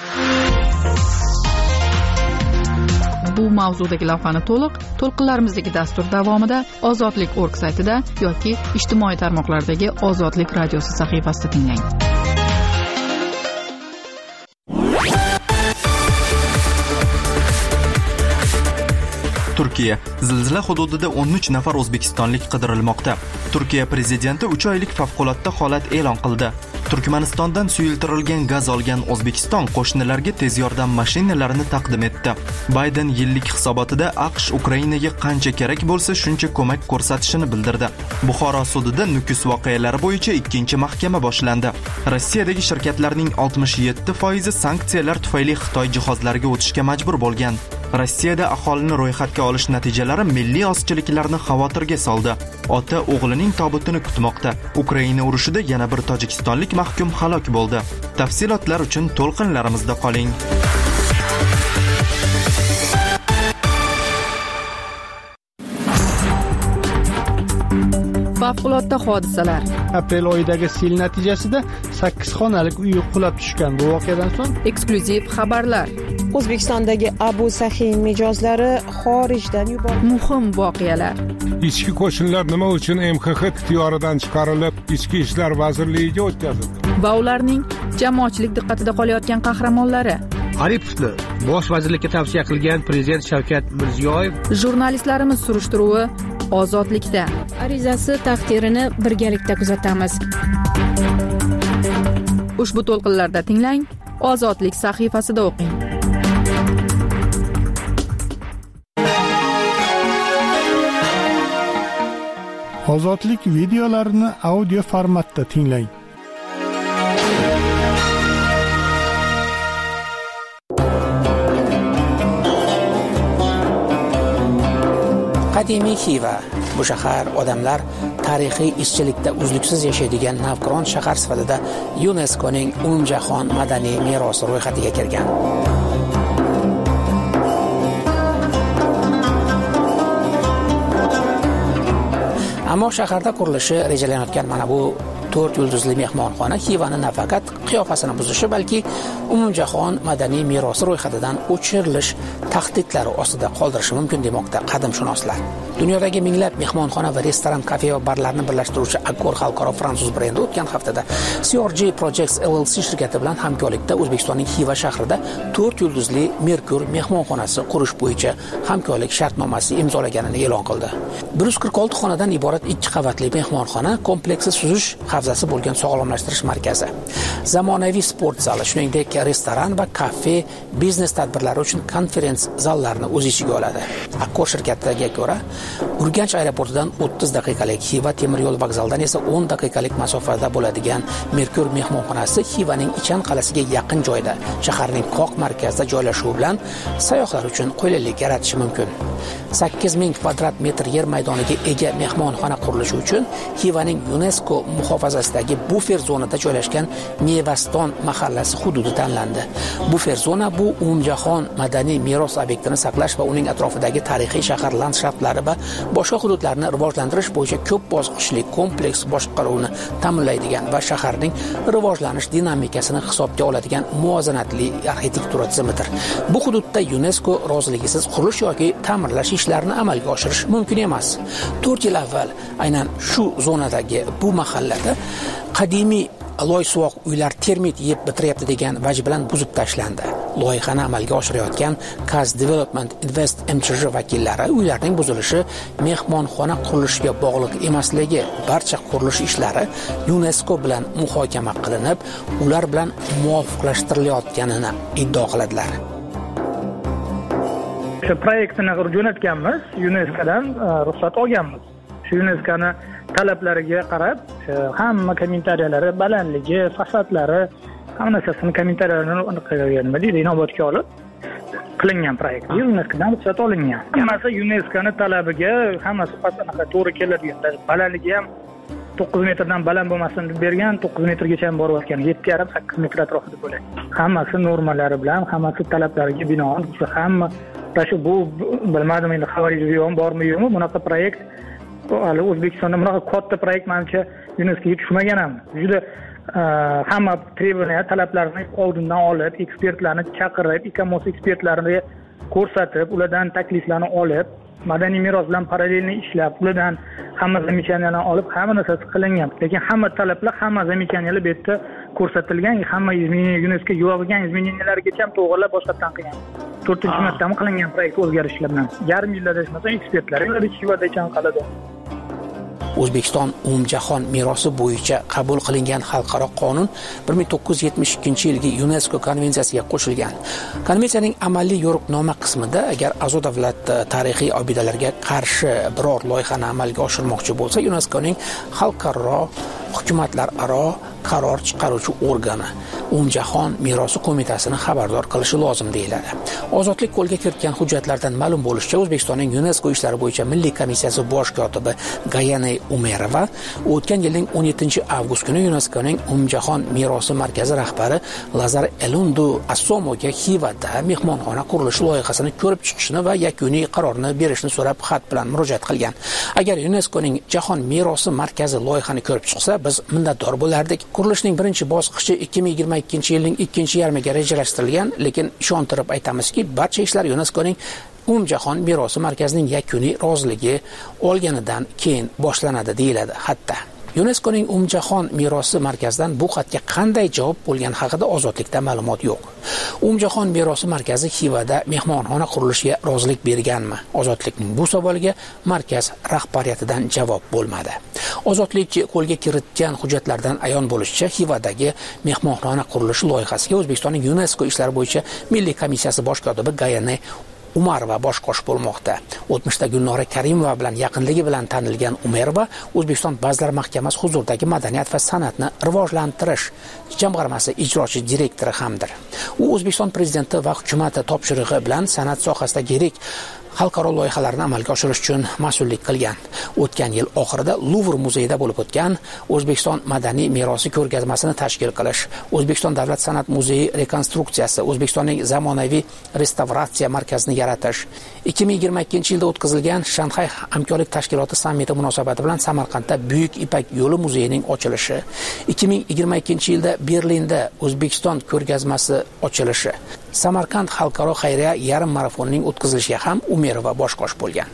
Bu mavzudagi lavhani to'lqinlarimizdagi dastur davomida Ozodlik.org saytida yoki ijtimoiy tarmoqlardagi Ozodlik radiosi sahifasida tinglang. Turkiya zilzila hududida 13 nafar o'zbekistonlik qidirilmoqda. Turkiya prezidenti 3 oylik favqulodda holat e'lon qildi. Turkmanistondan suyultirilgan gaz olgan O'zbekiston qo'shnilarga tez yordam mashinalarini taqdim etdi. Bayden yillik hisobotida AQSh Ukrainaga qancha kerak bo'lsa shuncha ko'mak ko'rsatishini bildirdi. Buxoro sudida Nukus voqealari bo'yicha 2-mahkama boshlandi. Rossiyadagi shirkatlarning 67% sanksiyalar tufayli Xitoy jihozlariga o'tishga majbur bo'lgan. Rossiyada aholini ro'yxatga olish natijalari milliy ozchiliklarni xavotirga soldi. Ota o'g'lining tobutini kutmoqda. Ukraina urushida yana bir tojikistonlik mahkum halok bo'ldi. Tafsilotlar uchun to'lqinlarimizda qoling. Favqulodda hodisalar. Aprel oyidagi sel natijasida 8 xonalik uy qulab tushgan. Bu voqeadan so'ng eksklyuziv xabarlar. O'zbekistondagi Abu Sahiy mijozlari xorijdan yuborildi. Muhim voqealar. Ichki qo'shinlar nima uchun MXX ixtiyoridan chiqarilib, Ichki ishlar vazirligiga o'tkazildi? Va ularning jamoatchilik diqqatida qolayotgan qahramonlari. Aripovni bosh vazirlikka tavsiya qilgan prezident Shavkat Mirziyoyev. Jurnalistlarimiz surishtiruvi Ozodlikda. Arizasi taqdirini birgalikda kuzatamiz. Ushbu to'lqinlarda tinglang, Ozodlik sahifasida o'qing. Ozodlik videolarini audio formatda tinglang. Qadimiy Xiva. Bu shahar odamlar tarixiy izchillikda uzluksiz yashaydigan navqiron shahar sifatida UNESCOning umumjahon madaniy merosi ro'yxatiga kirgan. Ammo shaharda qurilishi rejalanayotgan mana bu 4 yulduzli mehmonxona Xivani nafaqat qiyofasini buzishi, balki umumjahon madaniy merosi ro'yxatidan o'chirilish tahdidlari ostida qoldirishi mumkin demoqda qadimshunoslar. Dunyodagi minglab mehmonxona va restoran, kafe va barlarni birlashtiruvchi Accor xalqaro fransuz brendi o'tgan haftada CRG Projects LLC shirkati bilan hamkorlikda O'zbekistonning Xiva shahrida 4 yulduzli Merkur mehmonxonasi qurish bo'yicha hamkorlik shartnomasi imzolaganini e'lon qildi. 146 xonadan iborat 2 qavatli mehmonxona kompleksi suzish havzasi bo'lgan sog'lomlashtirish markazi, zamonaviy sport zali, shuningdek restoran va kafe, biznes tadbirlari uchun konferens zallarini o'z ichiga oladi. Accor shirkatiga ko'ra, Urganch aeroportidan 30 daqiqalik, Xiva temir yo'l vokzalidan esa 10 daqiqalik masofada bo'ladigan Merkur mehmonxonasi Xivaning Ichan qalasiga yaqin joyda, shaharning qoq markazida joylashuvi bilan sayyohlar uchun qulaylik yaratishi mumkin. 8000 kvadrat metr yer maydoniga ega mehmonxona qurilishi uchun Xivaning UNESCO muhofazasidagi bufer zonada joylashgan Mevaston mahallasi hududi tanlandi. Bufer zona bu umumjahon madaniy meros obyektini saqlash va uning atrofidagi tarixiy shahar landshaftlari va boshqa hududlarni rivojlantirish bo'yicha ko'p bosqichli kompleks boshqaruvni ta'minlaydigan va shaharning rivojlanish dinamikasini hisobga oladigan muvozanatli arxitektura tizimidir. Bu hududda UNESCO roziligisiz qurilish yoki ta'mirlash ishlarini amalga oshirish mumkin emas. 4 yil avval aynan shu zonadagi bu mahallada qadimiy loy suvoq uylar termit yeb bitiryapti degan vaj bilan buzib tashlandi. Loyihani amalga oshirayotgan Kaz Development Invest MChJ vakillari uylarning buzilishi mehmonxona qurilishiga bog'liq emasligi, barcha qurilish ishlari UNESCO bilan muhokama qilinib, ular bilan muvofiqlashtirilayotganini iddao qiladilar. Shu proyektni jo'natganmiz, UNESCOdan ruxsat olganmiz. Shu UNESCOning talablariga qarab, hamma kommentariyalari, balandligi, fasadlari, hamma narsasini kommentariyalarini inobatga olib, qilingan proyekt. UNESCOdan ruxsat olingan. Hammasi UNESCOning talabiga, hammasi anaqa to'g'ri keladigan. Balandligi ham 9 metrdan baland bo'lmasin deb bergan, 9 metrgacha ham borayotgan. 7,5-8 metr atrofida bo'ladi. Hammasi normalari bilan, hammasi talablariga binoan, hamma shu bu bilmadim endi xabaringiz bormi yo'qmi, bunaqa proyekt hali O'zbekistonda bunaqa katta proyekt menimcha UNESCOga tushmagan ham. Juda hamma trебования, talablarni oldindan olib, ekspertlarni chaqirib, ICOMOS ekspertlarini ko'rsatib, ulardan takliflarni olib, madaniy meros bilan parallelni ishlab, ulardan hamma zamechaniyalarni olib, hamma narsasi qilingan. Lekin hamma talablar, hamma zamechaniyalar bu yerda ko'rsatilgan, hamma UNESCO yo'g'igan izmeniylargacha ham to'g'rilab boshqatdan qilgan. 4-martami qilingan proyekt o'zgarishlar bilan. Yarim yil adashmasam ekspertlar ular Chivadachan qiladi. O'zbekiston umumjahon merosi bo'yicha qabul qilingan xalqaro qonun 1972-yilgi UNESCO konvensiyasiga qo'shilgan. Konvensiyaning amaliy yo'riqnoma qismida agar a'zo davlat tarixiy obidalarga qarshi biror loyihani amalga oshirmoqchi bo'lsa, UNESCOning xalqaro hukumatlararo qaror chiqaruvchi organi umumjahon merosi qo'mitasini xabardor qilishi lozim deyiladi. Ozodlik qo'lga kiritgan hujjatlardan ma'lum bo'lishicha, O'zbekistonning UNESCO ishlari bo'yicha Milliy komissiyasi bosh kotibi Gayane Umerova o'tgan yilning 17-avgust kuni UNESCOning umumjahon merosi markazi rahbari Lazar Elundu Assomoga Xivada mehmonxona qurilishi loyihasini ko'rib chiqishni va yakuniy qarorni berishni so'rab xat bilan murojaat qilgan. Agar UNESCOning jahon merosi markazi loyihani ko'rib chiqsa, biz minnatdor bo'lardik. Qurilishning birinchi bosqichi 2022-yilning ikkinchi yarmiga rejalashtirilgan, lekin ishontirib aytamizki, barcha ishlar UNESCOning umumjahon merosi markazining yakuniy roziligi olganidan keyin boshlanadi deyiladi xatda. UNESCOning umumjahon merosi markazidan bu xatga qanday javob bo'lgani haqida ozodlikda ma'lumot yo'q. Umumjahon merosi markazi Xivada mehmonxona qurilishiga rozilik berganmi? Ozodlikning bu savoliga markaz rahbariyatidan javob bo'lmadi. Ozodlik qo'lga kiritgan hujjatlardan ayon bo'lishicha, Xivadagi mehmonxona qurilishi loyihasiga O'zbekistonning UNESCO ishlari bo'yicha Milliy komissiyasi bosh kotibi Gayane Umarova bosh qosh bo'lmoqda. O'tmishda Gulnora Karimova bilan yaqinligi bilan tanilgan Umarova O'zbekiston Vazirlar Mahkamasi huzuridagi madaniyat va san'atni rivojlantirish jamg'armasi ijrochi direktori hamdir. U O'zbekiston prezidenti va hukumati topshirig'i bilan san'at sohasidagi yirik xalqaro loyihalarni amalga oshirish uchun mas'ullik qilgan. O'tgan yil oxirida Luvr muzeyida bo'lib o'tgan O'zbekiston madaniy merosi ko'rgazmasini tashkil qilish, O'zbekiston davlat san'at muzeyi rekonstruksiyasi, O'zbekistonning zamonaviy restavratsiya markazini yaratish, 2022-yilda o'tkazilgan Shanxay hamkorlik tashkiloti sammiti munosabati bilan Samarqandda Buyuk Ipak yo'li muzeyining ochilishi, 2022-yilda Berlinda O'zbekiston ko'rgazmasi ochilishi, Samarqand xalqaro xayriya yarim marafonining o'tkazilishiga ham Umerova bosh qosh bo'lgan.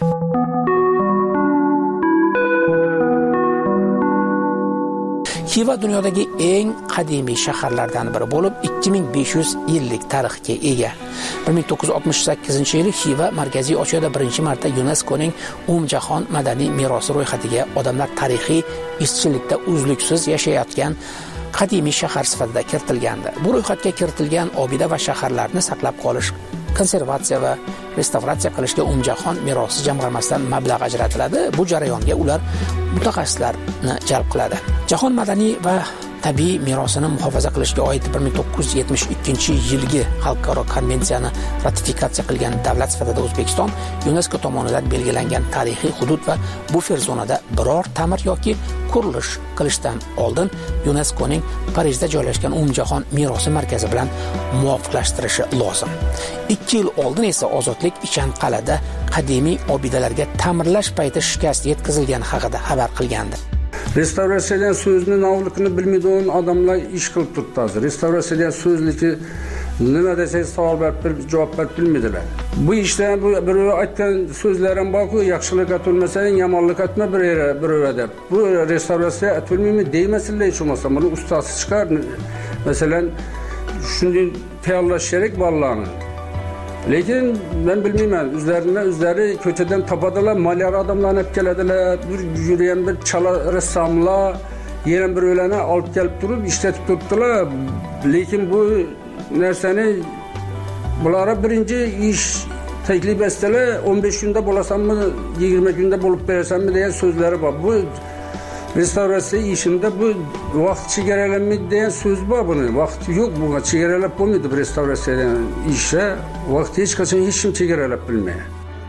Xiva dunyodagi eng qadimiy shaharlardan biri bo'lib, 2500 yillik tarixga ega. 1968-yili Xiva Markaziy Osiyoda birinchi marta UNESCOning umumjahon madaniy merosi ro'yxatiga odamlar tarixiy izchillikda uzluksiz yashayotgan qadimiy shahar sifatida kiritilgandi. Bu ro'yxatga kiritilgan obida va shaharlarni saqlab qolish, konservatsiya va restavratsiya qilishga umumjahon merosi jamg'armasidan mablag' ajratiladi. Bu jarayonga ular mutaxassislarni jalb qiladi. Jahon madaniy va tabiiy merosini muhofaza qilishga oid 1972-yilgi xalqaro konvensiyani ratifikatsiya qilgan davlat sifatida O'zbekiston UNESCO tomonidan belgilangan tarixiy hudud va bufer zonada biror ta'mir yoki qurilish qilishdan oldin UNESCOning Parijda joylashgan umumjahon merosi markazi bilan muvofiqlashtirishi lozim. 2 yil oldin esa Ozodlik Ichanqal'ada qadimiy obidalarga ta'mirlash payti shikast yetkazilgani haqida xabar qilgandi. Restavratsiyadan so'zni navligini bilmaydigan odamlar ish qilib turibdi hozir. Restavratsiyadan so'zligi nima desangiz savol berib javob berib bilmaydilar. Bu ishda bir aytgan so'zlarim borku, yaxshilik aytolmasang, yomonlik aytma bir deb. Bu restavratsiya aytolmaymi deymasinlar hech bo'lmasa. Buni ustasi chiqar. Masalan, shunday tayyorlash kerak bolalarni. Lekin ben bilmayman, o'zlari ko'chadan topadilar, malyar odamlarni olib keladilar, bir yurgan bir chala rassamlar, yana bir o'lani olib kelib turib ishlatib turibdilar. Lekin bu narsani bulara birinchi ish taklif etsalar, 15 kunda bo'lasanmi, 20 kunda bo'lib berasanmi degan so'zlari bor. Bu restavratsiya ishida bu vaqt chegaralanmaydi degan so'z bor buni. Vaqt yo'q, bunga chegaralab bo'lmaydi bu restavratsiyadan ishga. Vaqt hech qachon hech kim chegaralab bilmaydi.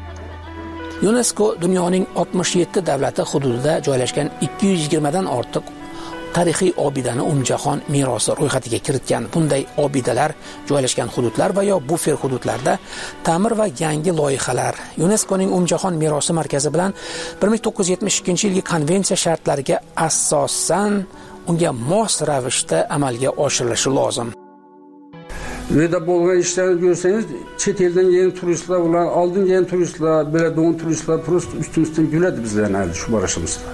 UNESCO dunyoning 67 davlati hududida joylashgan 220 dan ortiq tarixiy obidani umumjahon merosi ro'yxatiga kiritgan. Bunday obidalar joylashgan hududlar va yo bufer hududlarda ta'mir va yangi loyihalar UNESCOning umumjahon merosi markazi bilan 1972-yilgi konvensiya shartlariga asosan unga mos ravishda amalga oshirilishi lozim. Neda bo'lgan ishlarni ko'rsangiz, chet eldan kelgan turistlar, ular oldin kelgan turistlar, biladigan turistlar prosta ustimizdan kuladi bizlarni shu borishimizda.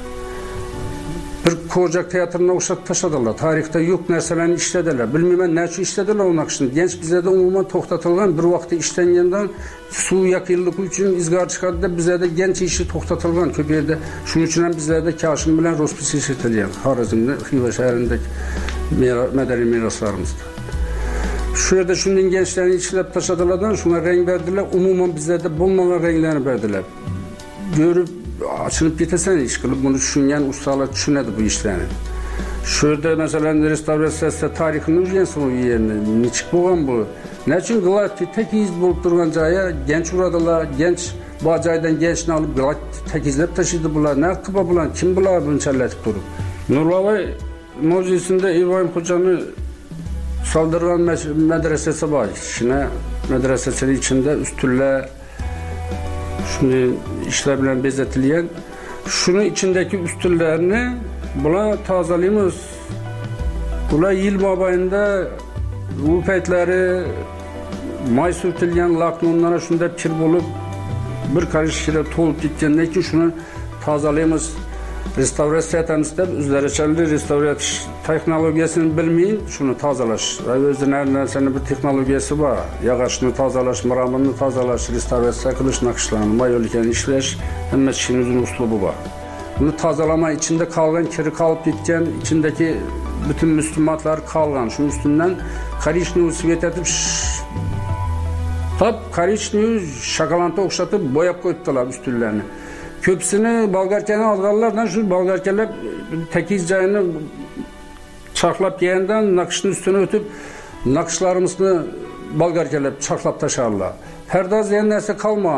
Bir Ko'rjak teatrına o'xshatib tashladilar. Tarixda yo'q narsalarni ishladilar. Bilmayman nechun ishladilar u naqshni. Genç bizlarda umuman to'xtatilgan bir vaqtda ishlangandan suv yakillik uchun izgor chiqadida bizlarda genç ishi to'xtatilgan ko'p yerda. Shuning uchun ham bizlarda Kashin bilan Rospis ishlatilgan. Xorazmda, Xiva shahrindagi madaniy meroslarimizda. Shu yerda shunday gençlarni ishlab tashladilardan shunga rang berdilar. Umuman bizlarda bo'lmagan ranglarni berdilar. Görüp açılıp gitesen iş kılıp bunu düşünen ustalar düşünedi bu işlerini. Şurada mesela restorasyonda tarihini üzerine o yerine niçik boğan bu. Ne için Galati tek iz bulup durgan caya genç uradılar, genç bacaydan gençini alıp Galati tek izlep taşıdı bunlar. Ne kıba bulan, kim bular bunu çallatıp durup. Nurlavay mevzisinde İbrahim Hoca'nı saldırgan medresesi var. Şimdi medresesi içinde üstülle şimdi işler bilen bezetilyen şunun içindeki üstünlerini buna tazalayımız. Buna yıl babayında bu peytleri may sürtülgen laknonlara şunda pir bulup bir karış şire tolup gitkenler ki şunu tazalayımız. Restavrasyya tanıştı, üzerçeli restavrasyya teknolojisini bilmeyin, şunu tazalaş. Özünün senin bir teknolojisi var. Yağışını tazalaş, mıramını tazalaş, restavrasyya kılış nakışlarını, mayoliken işleş, hemen işinizin uslubu var. Bunu tazalama içinde kalgan, kiri kalıp gitken, içindeki bütün müslümanlar kalgan. Şunun üstünden karışını svet edip, karışını şakalanta okşatıp boyap koydular üstünlerini. Köpsünü Balgarken'e algarlardan şu Balgarken'ler tekiz cayını çaklap yerinden nakışın üstüne ötüp nakışlarımızı Balgarken'ler çaklap taşarlar. Perdaz yerine kalma.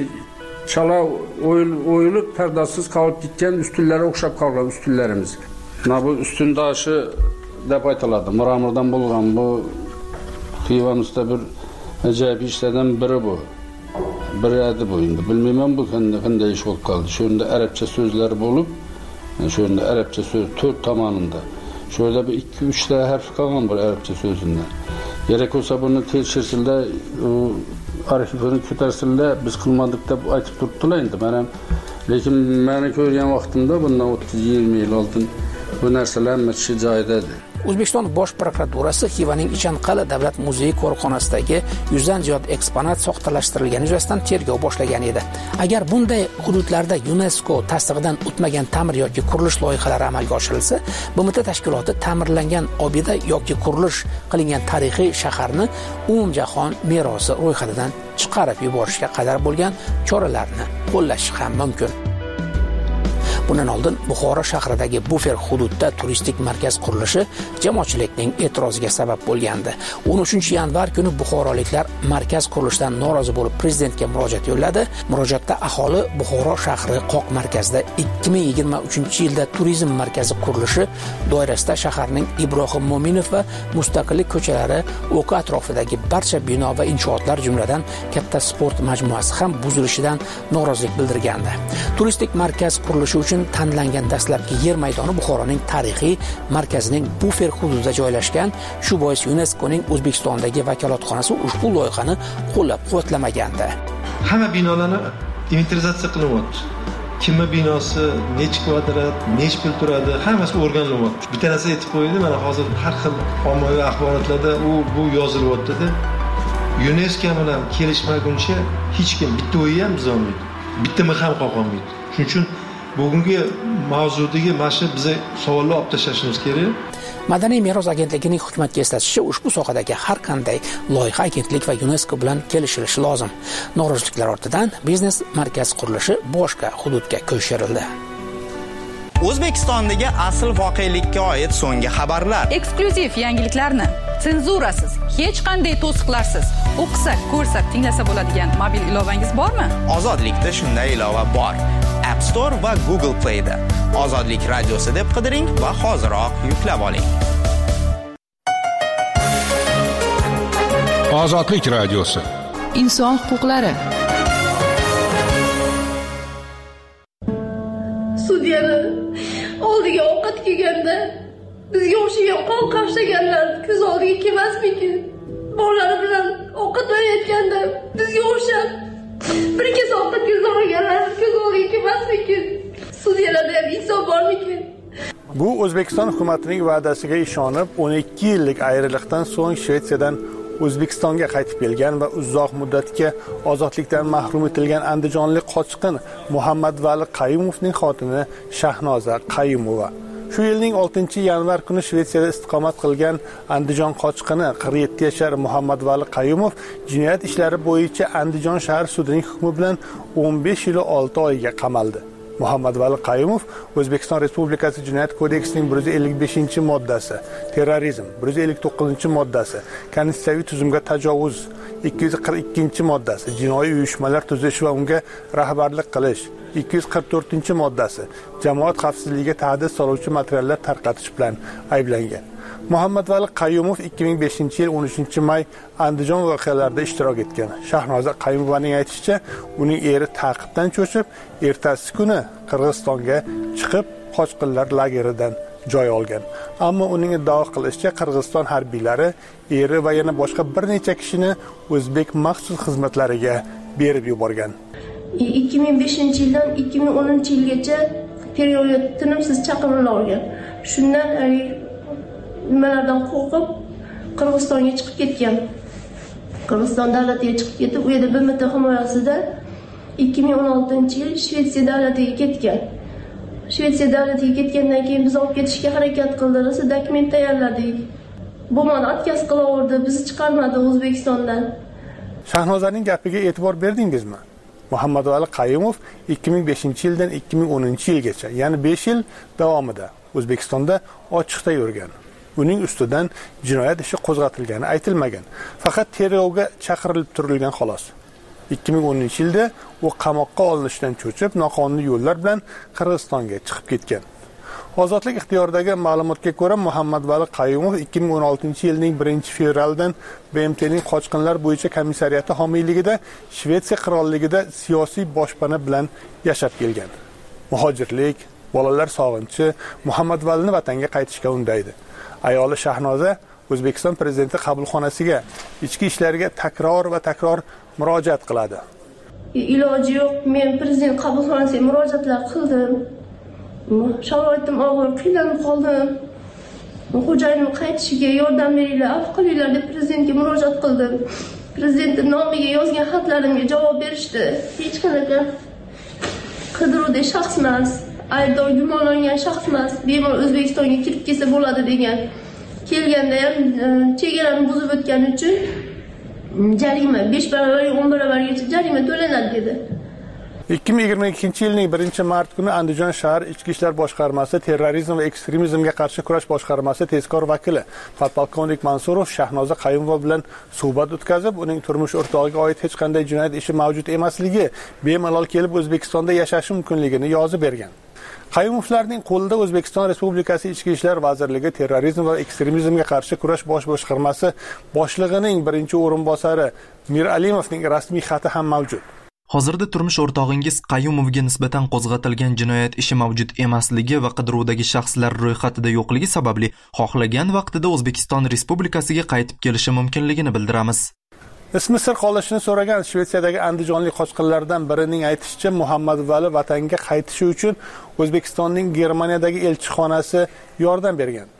Çala oyulup perdazsız kalıp gitken üstünlere okşap kalır üstünlerimiz. Bu üstün daşı depaytaladı. Mıramırdan bulgan bu Xivamızda bir acayip işlerden biri bu. Bir adı bu indi. Bilmem bu kanday iş olup kaldı. Şöyle Arapça sözler bulup, şöyle Arapça söz 4 tamamında. Şöyle bir 2-3 tane harf kalgan bu Arapça sözünden. Gerek olsa bunu teşhirsilde, arşivini kütersilde biz kılmadık da aytıp tuttular indi. Lekin beni görgen vaktimde bundan 30-20 yıl oldu. Bu narsalar meçhi joyidadir. O'zbekiston Bosh prokuraturasi Xivaning Ichanqal'a davlat muzeyi qo'riqxonasidagi 100 dan ziyod eksponat soxtalashtirilgani yuzasidan tergov boshlagan edi. Agar bunday hududlarda UNESCO tasdig'idan o'tmagan ta'mir yoki qurilish loyihalari amalga oshirilsa, BMT tashkiloti ta'mirlangan obida yoki qurilish qilingan tarixiy shaharni umumjahon merosi ro'yxatidan chiqarib yuborishga qadar bo'lgan choralarni qo'llashi ham mumkin. Bundan oldin Buxoro shahridagi bufer hududda turistik markaz qurilishi jamoatchilikning e'tiroziga sabab bo'lgandi. 13-yanvar kuni buxoroliklar markaz qurilishidan norozi bo'lib prezidentga murojaat yo'lladi. Murojaatda aholi Buxoro shahri qoq markazida 2023-yilda turizm markazi qurilishi doirasida shaharning Ibrohim Mo'minov va Mustaqillik ko'chalari o'qi atrofidagi barcha bino va inshootlar jumladan katta sport majmuasi ham buzilishidan norozilik bildirgandi. Turistik markaz qurilishi uchun tanlangan dastlabki yer maydoni Buxoroning tarixiy markazining bufer hududida joylashgan. Shu bois UNESCOning O'zbekistondagi vakolatxonasi ushbu loyihani qo'llab-quvvatlamagandi. Hamma binolarni inventarizatsiya qilyapti. Kimning binosi, necha kvadrat, necha pul turadi, hammasi o'rganilyapti. Bitta narsa aytib qo'ydi, mana hozir har xil ommaviy axborotlarda bu yozilyapti-da. UNESCO bilan kelishmaguncha hech kim bitta o'yi ham buzolmaydi. Bitta mix ham qo'yolmaydi. Shuning uchun bugungi mavzudagi mana biza savollar olib tashlashimiz kerak. Madaniy meros agentligining hukumatga eslatishicha, ushbu sohadagi har qanday loyiha agentlik va UNESCO bilan kelishilishi lozim. Noroziliklar ortidan biznes markaz qurilishi boshqa hududga ko'chirildi. O'zbekistondagi asl voqelikka oid so'nggi xabarlar. Eksklyuziv yangiliklarni senzurasiz, hech qanday to'siqlarsiz o'qisa, ko'rsa, tinglasa bo'ladigan mobil ilovangiz bormi? Ozodlikda shunday ilova bor. App Store va Google Play da. Ozodlik radiosi deb qidiring va hoziroq yuklab oling. Ozodlik radiosi. Inson huquqlari. Sudyani oldiga ovqat kelganda bizga o'xshagan qon qashtaganlar ko'z oldiga kelmasmikin? Bolalar bilan ovqatlanayotganda bizga o'xshab bir kez ovqat ko'zlamaganlar ko'z oldiga kelmasmikin? Sudyalarda ham inson bormikin? Bu O'zbekiston hukumatining va'dasiga ishonib 12 yillik ayriliqdan so'ng Shvetsiyadan O'zbekistonga qaytib kelgan va uzoq muddatga ozodlikdan mahrum etilgan andijonlik qochqin Muhammadvali Qayumovning xotini Shahnoza Qayumova. Shu yilning 6-yanvar kuni Shvetsiyada istiqomat qilgan Andijon qochqini 47 yashar Muhammadvali Qayumov jinoyat ishlari bo'yicha Andijon shahar sudining hukmi bilan 15 yil 6 oyga qamaldi. Muhammadvali Qayumov O'zbekiston Respublikasi Jinoyat kodeksining 155-moddasi, terrorizm, 159-moddasi, konstitutsiyaviy tuzumga tajovuz, 242-moddasi, jinoiy uyushmalar tuzish va unga rahbarlik qilish, 244-moddasi, jamoat xavfsizligiga tahdid soluvchi materiallar tarqatish bilan ayblangan. Muhammadvali Qayumov 2005-yil 13-may Andijon voqealarida ishtirok etgan. Shahnoza Qayumovaning aytishicha, uning eri ta'qibdan cho'chib, ertasi kuni Qirg'izistonga chiqib, qochqinlar lageridan joy olgan. Ammo uning iddao qilishicha, Qirg'iziston harbiylari eri va yana boshqa bir necha kishini o'zbek maxsus xizmatlariga berib yuborgan. 2005-yildan 2010-yilgacha period tinimsiz chaqirilib olgan. Shundan nimalardan qo'rqib Qirg'izistonga chiqib ketgan. Qirg'iziston davlatiga chiqib ketib, u yerda BMT himoyasida 2016-yil Shvetsiya davlatiga ketgan. Shvetsiya davlatiga ketgandan keyin biz olib ketishga harakat qildik, dokument tayyorladik. Bo'lmadi, отказ qilaverdi, bizni chiqarmadi O'zbekistondan. Shahnozaning gapiga e'tibor berdingizmi? Muhammadvali Qayumov 2005-yildan 2010-yilgacha, ya'ni 5 yil davomida O'zbekistonda ochiqda yurgan. Uning ustidan jinoyat ishi qo'zg'atilgani aytilmagan. Faqat tergovga chaqirilib turilgan xolos. 2010-yilda u qamoqqa olinishdan cho'chib, noqonuniy yo'llar bilan Qirg'izistonga chiqib ketgan. Ozodlik ixtiyoridagi ma'lumotga ko'ra, Muhammadvali Qayumov 2016-yilning 1-fevraldan BMTning qochqinlar bo'yicha komissariyati homiyligida Shvetsiya qirolligida siyosiy boshpana bilan yashab kelgan. Muhojirlik, bolalar sog'inchi Muhammadvalini vatanga qaytishga undaydi. Ayoli Shahnoza O'zbekiston prezidenti qabulxonasiga ichki ishlarga takror murojaat qiladi. Iloji yo'q, men prezident qabulxonasiga murojaatlar qildim. Sharoitim og'ir, qiynalib qoldim. Xo'jayinim qaytishiga yordam beringlar, afv qilinglar deb prezidentga murojaat qildim. Prezidentning nomiga yozgan xatlarimga javob berishdi. Hech qanaqa qidiruvda shaxs emas, aybdor gumonlangan shaxs emas, bemalol O'zbekistonga kirib kelsa bo'ladi degan. Kelganda ham chegarani buzib o'tgani uchun jarima 5 barobar 10 barobargacha jarima to'lanadi dedi. 2022-yilning 1-mart kuni Andijon shahar Ichki ishlar boshqarmasi terrorizm va ekstremizmga qarshi kurash boshqarmasi tezkor vakili podpolkovnik Mansurov Shahnoza Qayumova bilan suhbat o'tkazib, uning turmush o'rtog'iga oid hech qanday jinoyat ishi mavjud emasligi, bemalol kelib O'zbekistonda yashashi mumkinligini yozib bergan. Qayumovlarning qo'lida O'zbekiston Respublikasi Ichki ishlar vazirligi terrorizm va ekstremizmga qarshi kurash bosh boshqarmasi boshlig'ining birinchi o'rinbosari Mir Alimovning rasmiy xati ham mavjud. Hozirda turmush o'rtog'ingiz Qayumovga nisbatan qo'zg'atilgan jinoyat ishi mavjud emasligi va qidiruvdagi shaxslar ro'yxatida yo'qligi sababli xohlagan vaqtida O'zbekiston Respublikasiga qaytib kelishi mumkinligini bildiramiz. Ismi sir qolishini so'ragan Shvetsiyadagi andijonlik qochqinlardan birining aytishicha, Muhammadvali vatanga qaytishi uchun O'zbekistonning Germaniyadagi elchixonasi yordam bergan.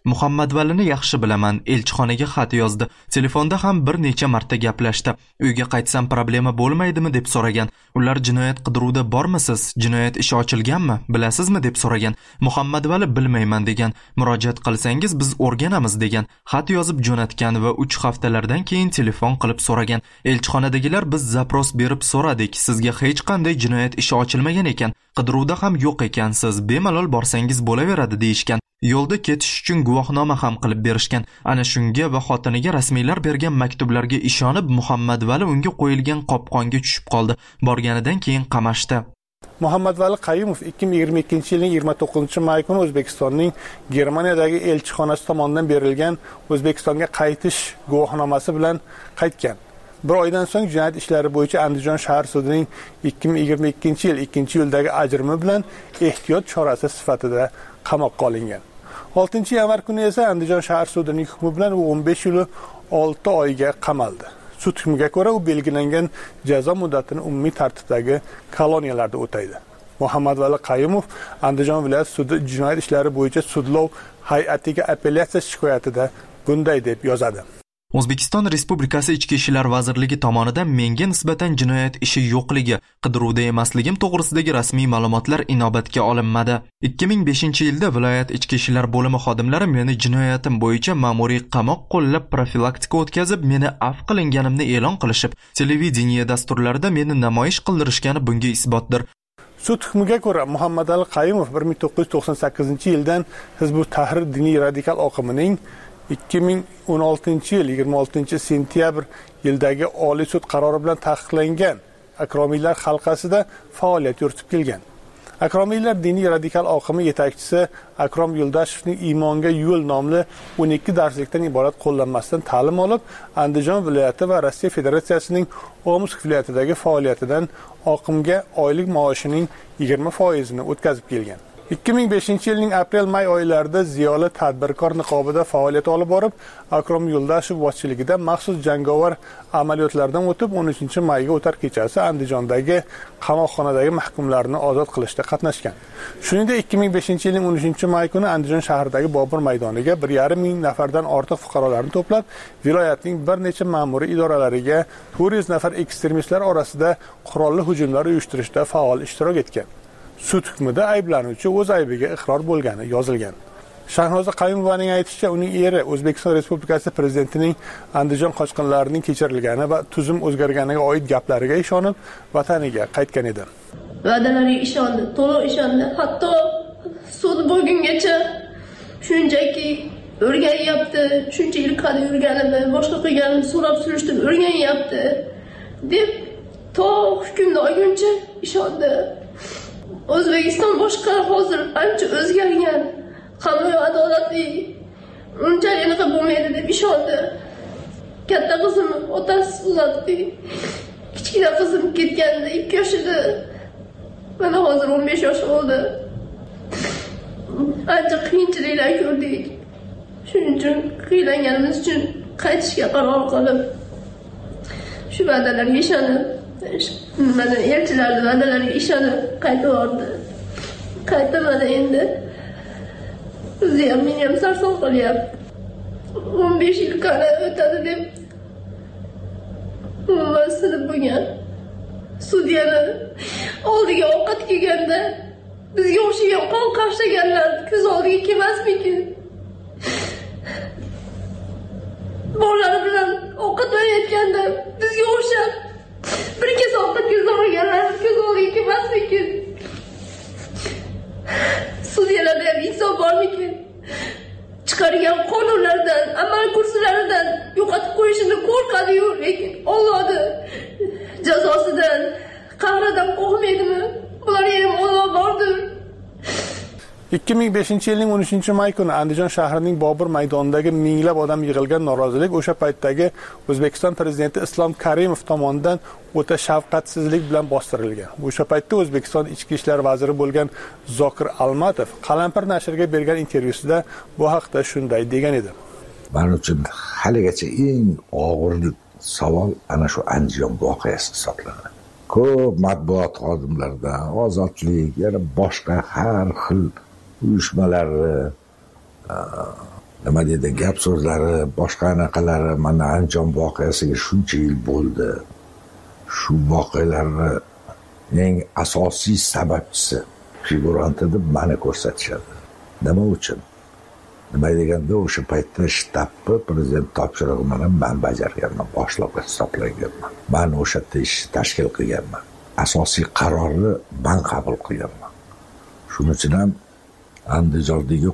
Muhammadvalini yaxshi bilaman, elchixonaga xat yozdi. Telefonda ham bir necha marta gaplashdi. Uyga qaytsam problema bo'lmaydimi deb so'ragan. Ular jinoyat qidiruvida bormisiz? Jinoyat ishi ochilganmi? Bilasizmi deb so'ragan. Muhammadvali bilmayman degan. Murojaat qilsangiz biz o'rganamiz degan. Xat yozib jo'natgan va 3 haftalardan keyin telefon qilib so'ragan. Elchixonadagilar biz zapros berib so'radik. Sizga hech qanday jinoyat ishi ochilmagan ekan. Qidiruvda ham yo'q ekansiz. Bemalol borsangiz bo'laveradi deyishgan. Yo'lda ketish uchun guvohnoma ham qilib berishgan. Ana shunga va xotiniga rasmiylar bergan maktublarga ishonib Muhammadvali unga qo'yilgan qopqonga tushib qoldi. Borganidan keyin qamashdi. Muhammadvali Qayumov 2022-yilning 29-may kuni O'zbekistonning Germaniyadagi elchixonasi tomonidan berilgan O'zbekistonga qaytish guvohnomasi bilan qaytgan. Bir oydan so'ng jinoyat ishlari bo'yicha Andijon shahar sudining 2022-yil 2-iyuldagi ajrimi bilan ehtiyot chorasi sifatida qamoqqa olingan. 6-yanvar kuni esa Andijon shahar sudining hukmi bilan u 15 yil 6 oyga qamaldi. Sud hukmiga ko'ra u belgilangan jazo muddatini umumiy tartibdagi koloniyalarda o'taydi. Muhammadvali Qayumov Andijon viloyat sudi jinoyat ishlari bo'yicha sudlov hay'atiga apellyatsiya shikoyatida bunday deb yozadi. O'zbekiston Respublikasi Ichki ishlar vazirligi tomonidan menga nisbatan jinoyat ishi yo'qligi, qidiruvda emasligim to'g'risidagi rasmiy ma'lumotlar inobatga olinmadi. 2005-yilda viloyat ichki ishlar bo'limi xodimlari meni jinoyatim bo'yicha ma'muriy qamoq qo'llab profilaktika o'tkazib, meni afv qilinganimni e'lon qilishib, televideniye dasturlarida meni namoyish qildirishgani bunga isbotdir. Sud hukmiga ko'ra Muhammadali Qayumov 1998-yildan Hizbut Tahrir diniy radikal oqimining 2016-yil 26-sentyabr yildagi Oliy sud qarori bilan taqiqlangan akromiylar halqasida faoliyat yuritib kelgan. Akromiylar diniy radikal oqimi yetakchisi Akrom Yo'ldashevning Iymonga yo'l nomli 12 darslikdan iborat qo'llanmasidan ta'lim olib, Andijon viloyati va Rossiya Federatsiyasining Omsk viloyatidagi faoliyatidan oqimga oylik maoshining 20% ni o'tkazib kelgan. 2005-yilning aprel-may oylarida ziyoli tadbirkor niqobida faoliyat olib borib, Akrom Yo'ldashev boshchiligida maxsus jangovar amaliyotlardan o'tib 13-mayga o'tar kechasi Andijondagi qamoqxonadagi mahkumlarni ozod qilishda qatnashgan. Shuningdek, 2005-yilning 13-may kuni Andijon shahridagi Bobur maydoniga 1,5 nafardan ortiq fuqarolarni to'plab, viloyatning bir necha ma'muriy idoralariga 400 nafar ekstremistlar orasida qurolli hujumlar uyushtirishda faol ishtirok etgan. Sud hukmida ayblanuvchi o'z aybiga iqror bo'lgani yozilgan. Shahnoza Qayumovaning aytishicha, uning eri O'zbekiston Respublikasi prezidentining Andijon qochqinlarining kechirilgani va tuzum o'zgarganiga oid gaplariga ishonib, vataniga qaytgan edi. Va'dalariga ishondi, to'liq ishondi. Hatto sud bo'lgungacha shunchaki o'rganyapti, shuncha yil qanday yurganimni, boshqa qilganimni so'rab surishtirib o'rganyapti deb to hukmni olguncha ishondi. O'zbekiston boshqa hozir ancha o'zgargan, hamma adolatli, unchalik bo'lmaydi deb ishondi. Katta qizim otasi uzatdi. Kichkina qizim ketganda 2 yosh edi. Mana hozir 15 yosh bo'ldi. Ancha qiyinchiliklar ko'rdik. Shuning uchun qiylanganimiz uchun qaytishga qaror qilib, shu va'dalarga ishonib, mana elchilarning va'dalariga ishonib qaytib bordi. Qaytmadi endi. O'zi ham meni ham sarson qilyapti. 15 yil qara o'tadi deb umuman sinib bo'lgan. Sudyani oldiga ovqat kelganda bizga o'xshagan qon qashtaganlar ko'z oldiga kelmasmikin? Bolalar bilan ovqatlanayotganda bizga o'xshab bir kez ovqat ko'zlamaganlar ko'z oldiga kelmasmikin? Sudyalarda ham insof bormikin? Chiqargan qonunlardan, amal kurslaridan yo'qotib qo'yishini qo'rqadi-yu, lekin Allohning jazosidan, qahridan qo'rqmaydimi? Bular ham Alloh bordir. 2005-yilning 13-may kuni Andijon shahrining Bobur maydonidagi minglab odam yig'ilgan norozilik o'sha paytdagi O'zbekiston prezidenti Islom Karimov tomonidan o'ta shafqatsizlik bilan bostirilgan. O'sha paytda O'zbekiston ichki ishlar vaziri bo'lgan Zokir Almatov Qalampir nashriga bergan intervyusida bu haqda shunday degan edi. Men uchun haligacha eng og'ir savol ana shu Andijon voqeasi hisoblanadi. Ko'p matbuot xodimlaridan, ozodlik, yana boshqa har xil uyushmalarni nima deydi, gap so'zlari, boshqa anaqalari, mana Andijon voqeasiga shuncha yil bo'ldi. Shu voqealarni eng asosiy sababchisi figuranti deb mani ko'rsatishadi. Nima uchun? Nima deganda o'sha paytda shtabni prezident topshirig'i bilan men bajarganman, boshliq hisoblanganman. Men o'sha yerda ish tashkil qilganman. Asosiy qarorni men qabul qilganman. Shuning uchun ham Andijondagi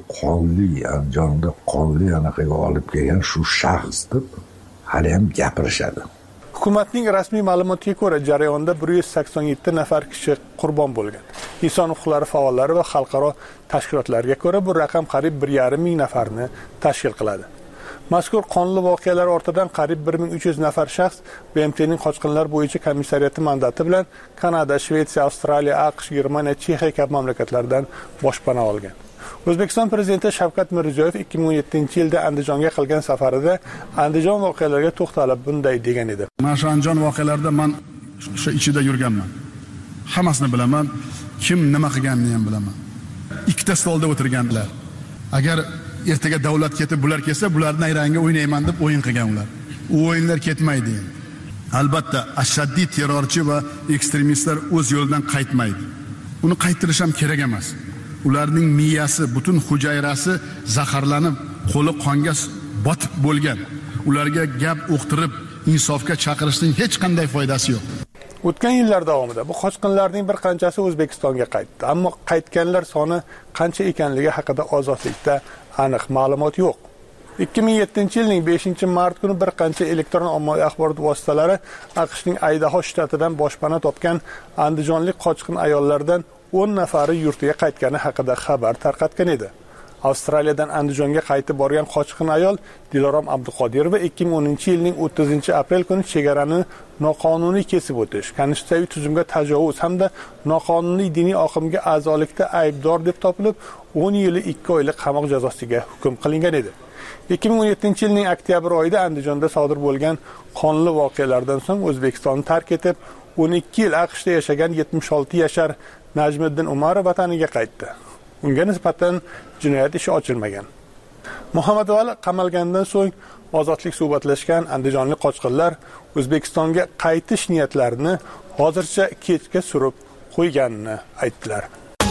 qonli anaqaga olib kelgan shu shaxs deb hali ham gapirishadi. Hukumatning rasmiy ma'lumotiga ko'ra, jarayonda 187 nafar kishi qurbon bo'lgan. Inson huquqlari faollari va xalqaro tashkilotlarga ko'ra, bu raqam qariyb 1,5 ming nafarni tashkil qiladi. Mazkur qonli voqealar ortidan qariyb 1300 nafar shaxs BMTning qochqinlar bo'yicha komissariyati mandati bilan Kanada, Shvetsiya, Avstraliya, AQSh, Germaniya, Chexiya kabi mamlakatlardan boshpana olgan. O'zbekiston prezidenti Shavkat Mirziyoyev 2017-yilda Andijonga qilgan safarida Andijon voqealariga to'xtalib bunday degan edi. Mana shu Andijon voqealarida men o'sha ichida yurganman. Hammasini bilaman, kim nima qilganini ham bilaman. Ikkita stolda o'tirganlar. Agar ertaga davlat ketib, bular kelsa, bularning nayrangga o'ynayman deb o'yin qilgan ular. U o'yinlar ketmaydi. Albatta, ashaddiy terrorchi va ekstremistlar o'z yo'lidan qaytmaydi. Uni qaytirish ham kerak emas. Ularning miyasi, butun hujayrasi zaharlanib, qo'li qonga botib bo'lgan. Ularga gap o'qtirib, insofga chaqirishning hech qanday foydasi yo'q. O'tgan yillar davomida bu qochqinlarning bir qanchasi O'zbekistonga qaytdi, ammo qaytganlar soni qancha ekanligi haqida ozodlikda aniq ma'lumot yo'q. 2007-yilning 5-mart kuni bir qancha elektron ommaviy axborot vositalari AQShning Aydaho shtatidan boshpana topgan andijonlik qochqin ayollardan 10 nafari yurtiga qaytgani haqida xabar tarqatgan edi. Avstraliyadan Andijonga qaytib borgan qochqin ayol Dilorom Abduqodirova 2010-yilning 30-aprel kuni chegarani noqonuniy kesib o'tish, konstitutsiyaviy tuzumga tajovuz hamda noqonuniy diniy oqimga a'zolikda aybdor deb topilib, 10 yili 2 oylik qamoq jazosiga hukm qilingan edi. 2017-yilning oktyabr oyida Andijonda sodir bo'lgan qonli voqealardan so'ng O'zbekistonni tark etib, 12 yil AQShda yashagan 76 yashar Najmiddin Umarov vataniga qaytdi. Unga nisbatan jinoyat ishi ochilmagan. Muhammad Vali qamalgandan so'ng ozodlik suhbatlashgan andijonlik qochqinlar O'zbekistonga qaytish niyatlarini hozircha kechga surib qo'yganini aytdilar.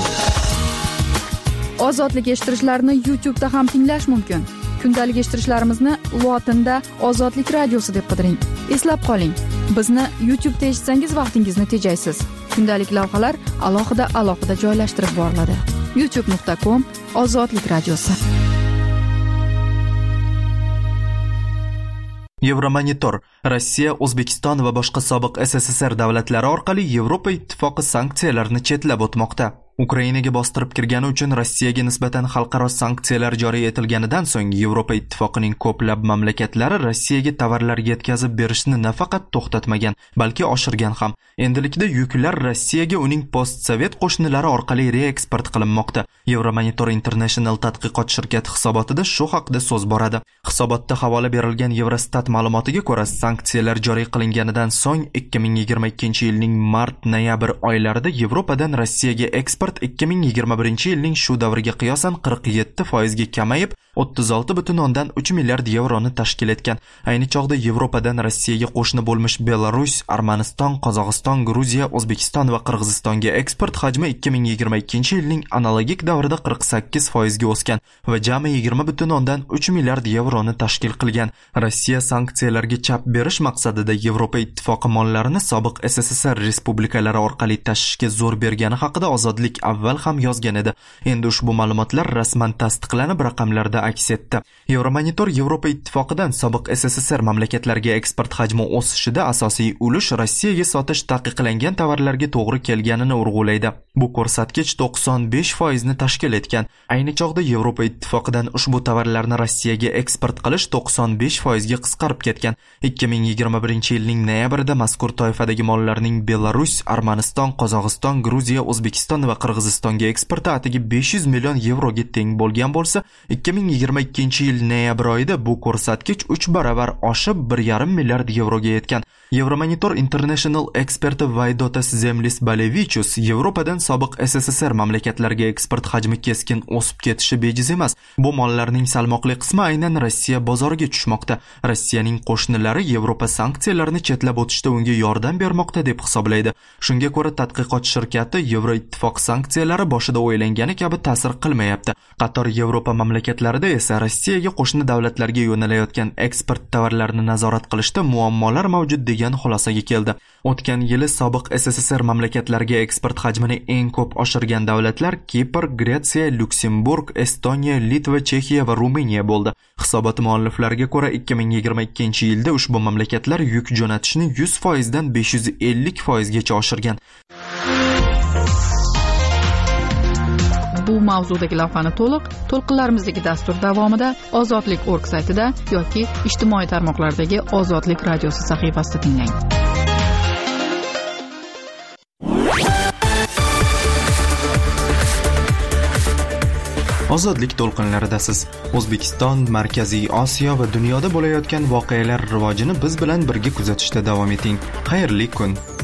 Ozodlik eshittirishlarni YouTube'da ham tinglash mumkin. Kundalik eshittirishlarimizni lotinda Ozodlik radiosi deb qidiring. Eslab qoling, bizni YouTube'da eshitsangiz vaqtingizni tejaysiz. Kundalik lavhalar alohida joylashtirib boriladi. youtube.com/ozodlik radiosi. Yevromonitor Rossiya, O'zbekiston va boshqa sobiq SSSR davlatlari orqali Yevropa ittifoqi sanksiyalarini chetlab o'tmoqda. Ukrainaga bostirib kirgani uchun Rossiyaga nisbatan xalqaro sanksiyalar joriy etilganidan so'ng Yevropa ittifoqining ko'plab mamlakatlari Rossiyaga tovarlar yetkazib berishni nafaqat to'xtatmagan, balki oshirgan ham. Endilikda yuklar Rossiyaga uning postsovet qo'shnilari orqali reeksport qilinmoqda. Yevromonitor International tadqiqot shirkati hisobotida shu haqda so'z boradi. Hisobotda havola berilgan Eurostat ma'lumotiga ko'ra, sanksiyalar joriy qilinganidan so'ng 2022-yilning mart-noyabr oylarida Yevropadan Rossiyaga eksport 2021-yilning shu davriga qiyosan 47% ga kamayib, 36,3 milliard yevroni tashkil etgan. Ayni chog'da Yevropadan Rossiyaga qo'shni bo'lmish Belarus, Armaniston, Qozog'iston, Gruziya, O'zbekiston va Qirg'izistonga eksport hajmi 2022-yilning analogik davrida 48% ga o'sgan va jami 20,3 milliard yevroni tashkil qilgan. Rossiya sanksiyalarga chap berish maqsadida Yevropa ittifoqi mollarini sobiq SSSR respublikalari orqali tashishga zo'r bergani haqida Ozodlik avval ham yozgan edi. Endi ushbu ma'lumotlar rasman tasdiqlanib raqamlarda aks etdi. Yevromonitor Yevropa ittifoqidan sobiq SSSR mamlakatlariga eksport hajmi o'sishida asosiy ulush Rossiyaga sotish taqiqlangan tovarlarga to'g'ri kelganini urg'ulaydi. Bu ko'rsatkich 95% ni tashkil etgan. Ayni chog'da Yevropa ittifoqidan ushbu tovarlarni Rossiyaga eksport qilish 95% ga qisqarib ketgan. 2021-yilning noyabrida mazkur toifadagi mollarning Belarus, Armaniston, Qozog'iston, Gruziya, O'zbekiston va Qirg'izistonga eksporti atigi 500 million yevroga teng bo'lgan bo'lsa, 2022-yil noyabr oyida bu ko'rsatkich 3 baravar oshib 1,5 milliard yevroga yetgan. Euromonitor International eksperti Vaidotas Zemlis-Balevichus Yevropadan sobiq SSSR mamlakatlariga eksport hajmi keskin o'sib ketishi bejiz emas. Bu mollarning salmoqli qismi aynan Rossiya bozoriga tushmoqda. Rossiyaning qo'shnilari Yevropa sanksiyalarni chetlab o'tishda unga yordam bermoqda deb hisoblaydi. Shunga ko'ra, tadqiqot shirkati Yevroittifoq sanksiyalari boshida o'ylangani kabi ta'sir qilmayapti. Qator Yevropa mamlakatlarida esa Rossiyaga qo'shni davlatlarga yo'nalayotgan eksport tovarlarini nazorat qilishda muammolar mavjud degan xulosaga keldi. O'tgan yili sobiq SSSR mamlakatlariga eksport hajmini eng ko'p oshirgan davlatlar Kipr, Gretsiya, Lyuksemburg, Estoniya, Litva, Chexiya va Ruminiya bo'ldi. Hisobot mualliflariga ko'ra 2022-yilda ushbu mamlakatlar yuk jo'natishni 100% dan 550% gacha oshirgan. Bu mavzudagi lavhani to'lqinlarimizdagi dastur davomida ozodlik.org saytida yoki ijtimoiy tarmoqlardagi Ozodlik radiosi sahifasida tinglang. Ozodlik to'lqinlaridasiz. O'zbekiston, Markaziy Osiyo va dunyoda bo'layotgan voqealar rivojini biz bilan birga kuzatishda davom eting. Xayrli kun.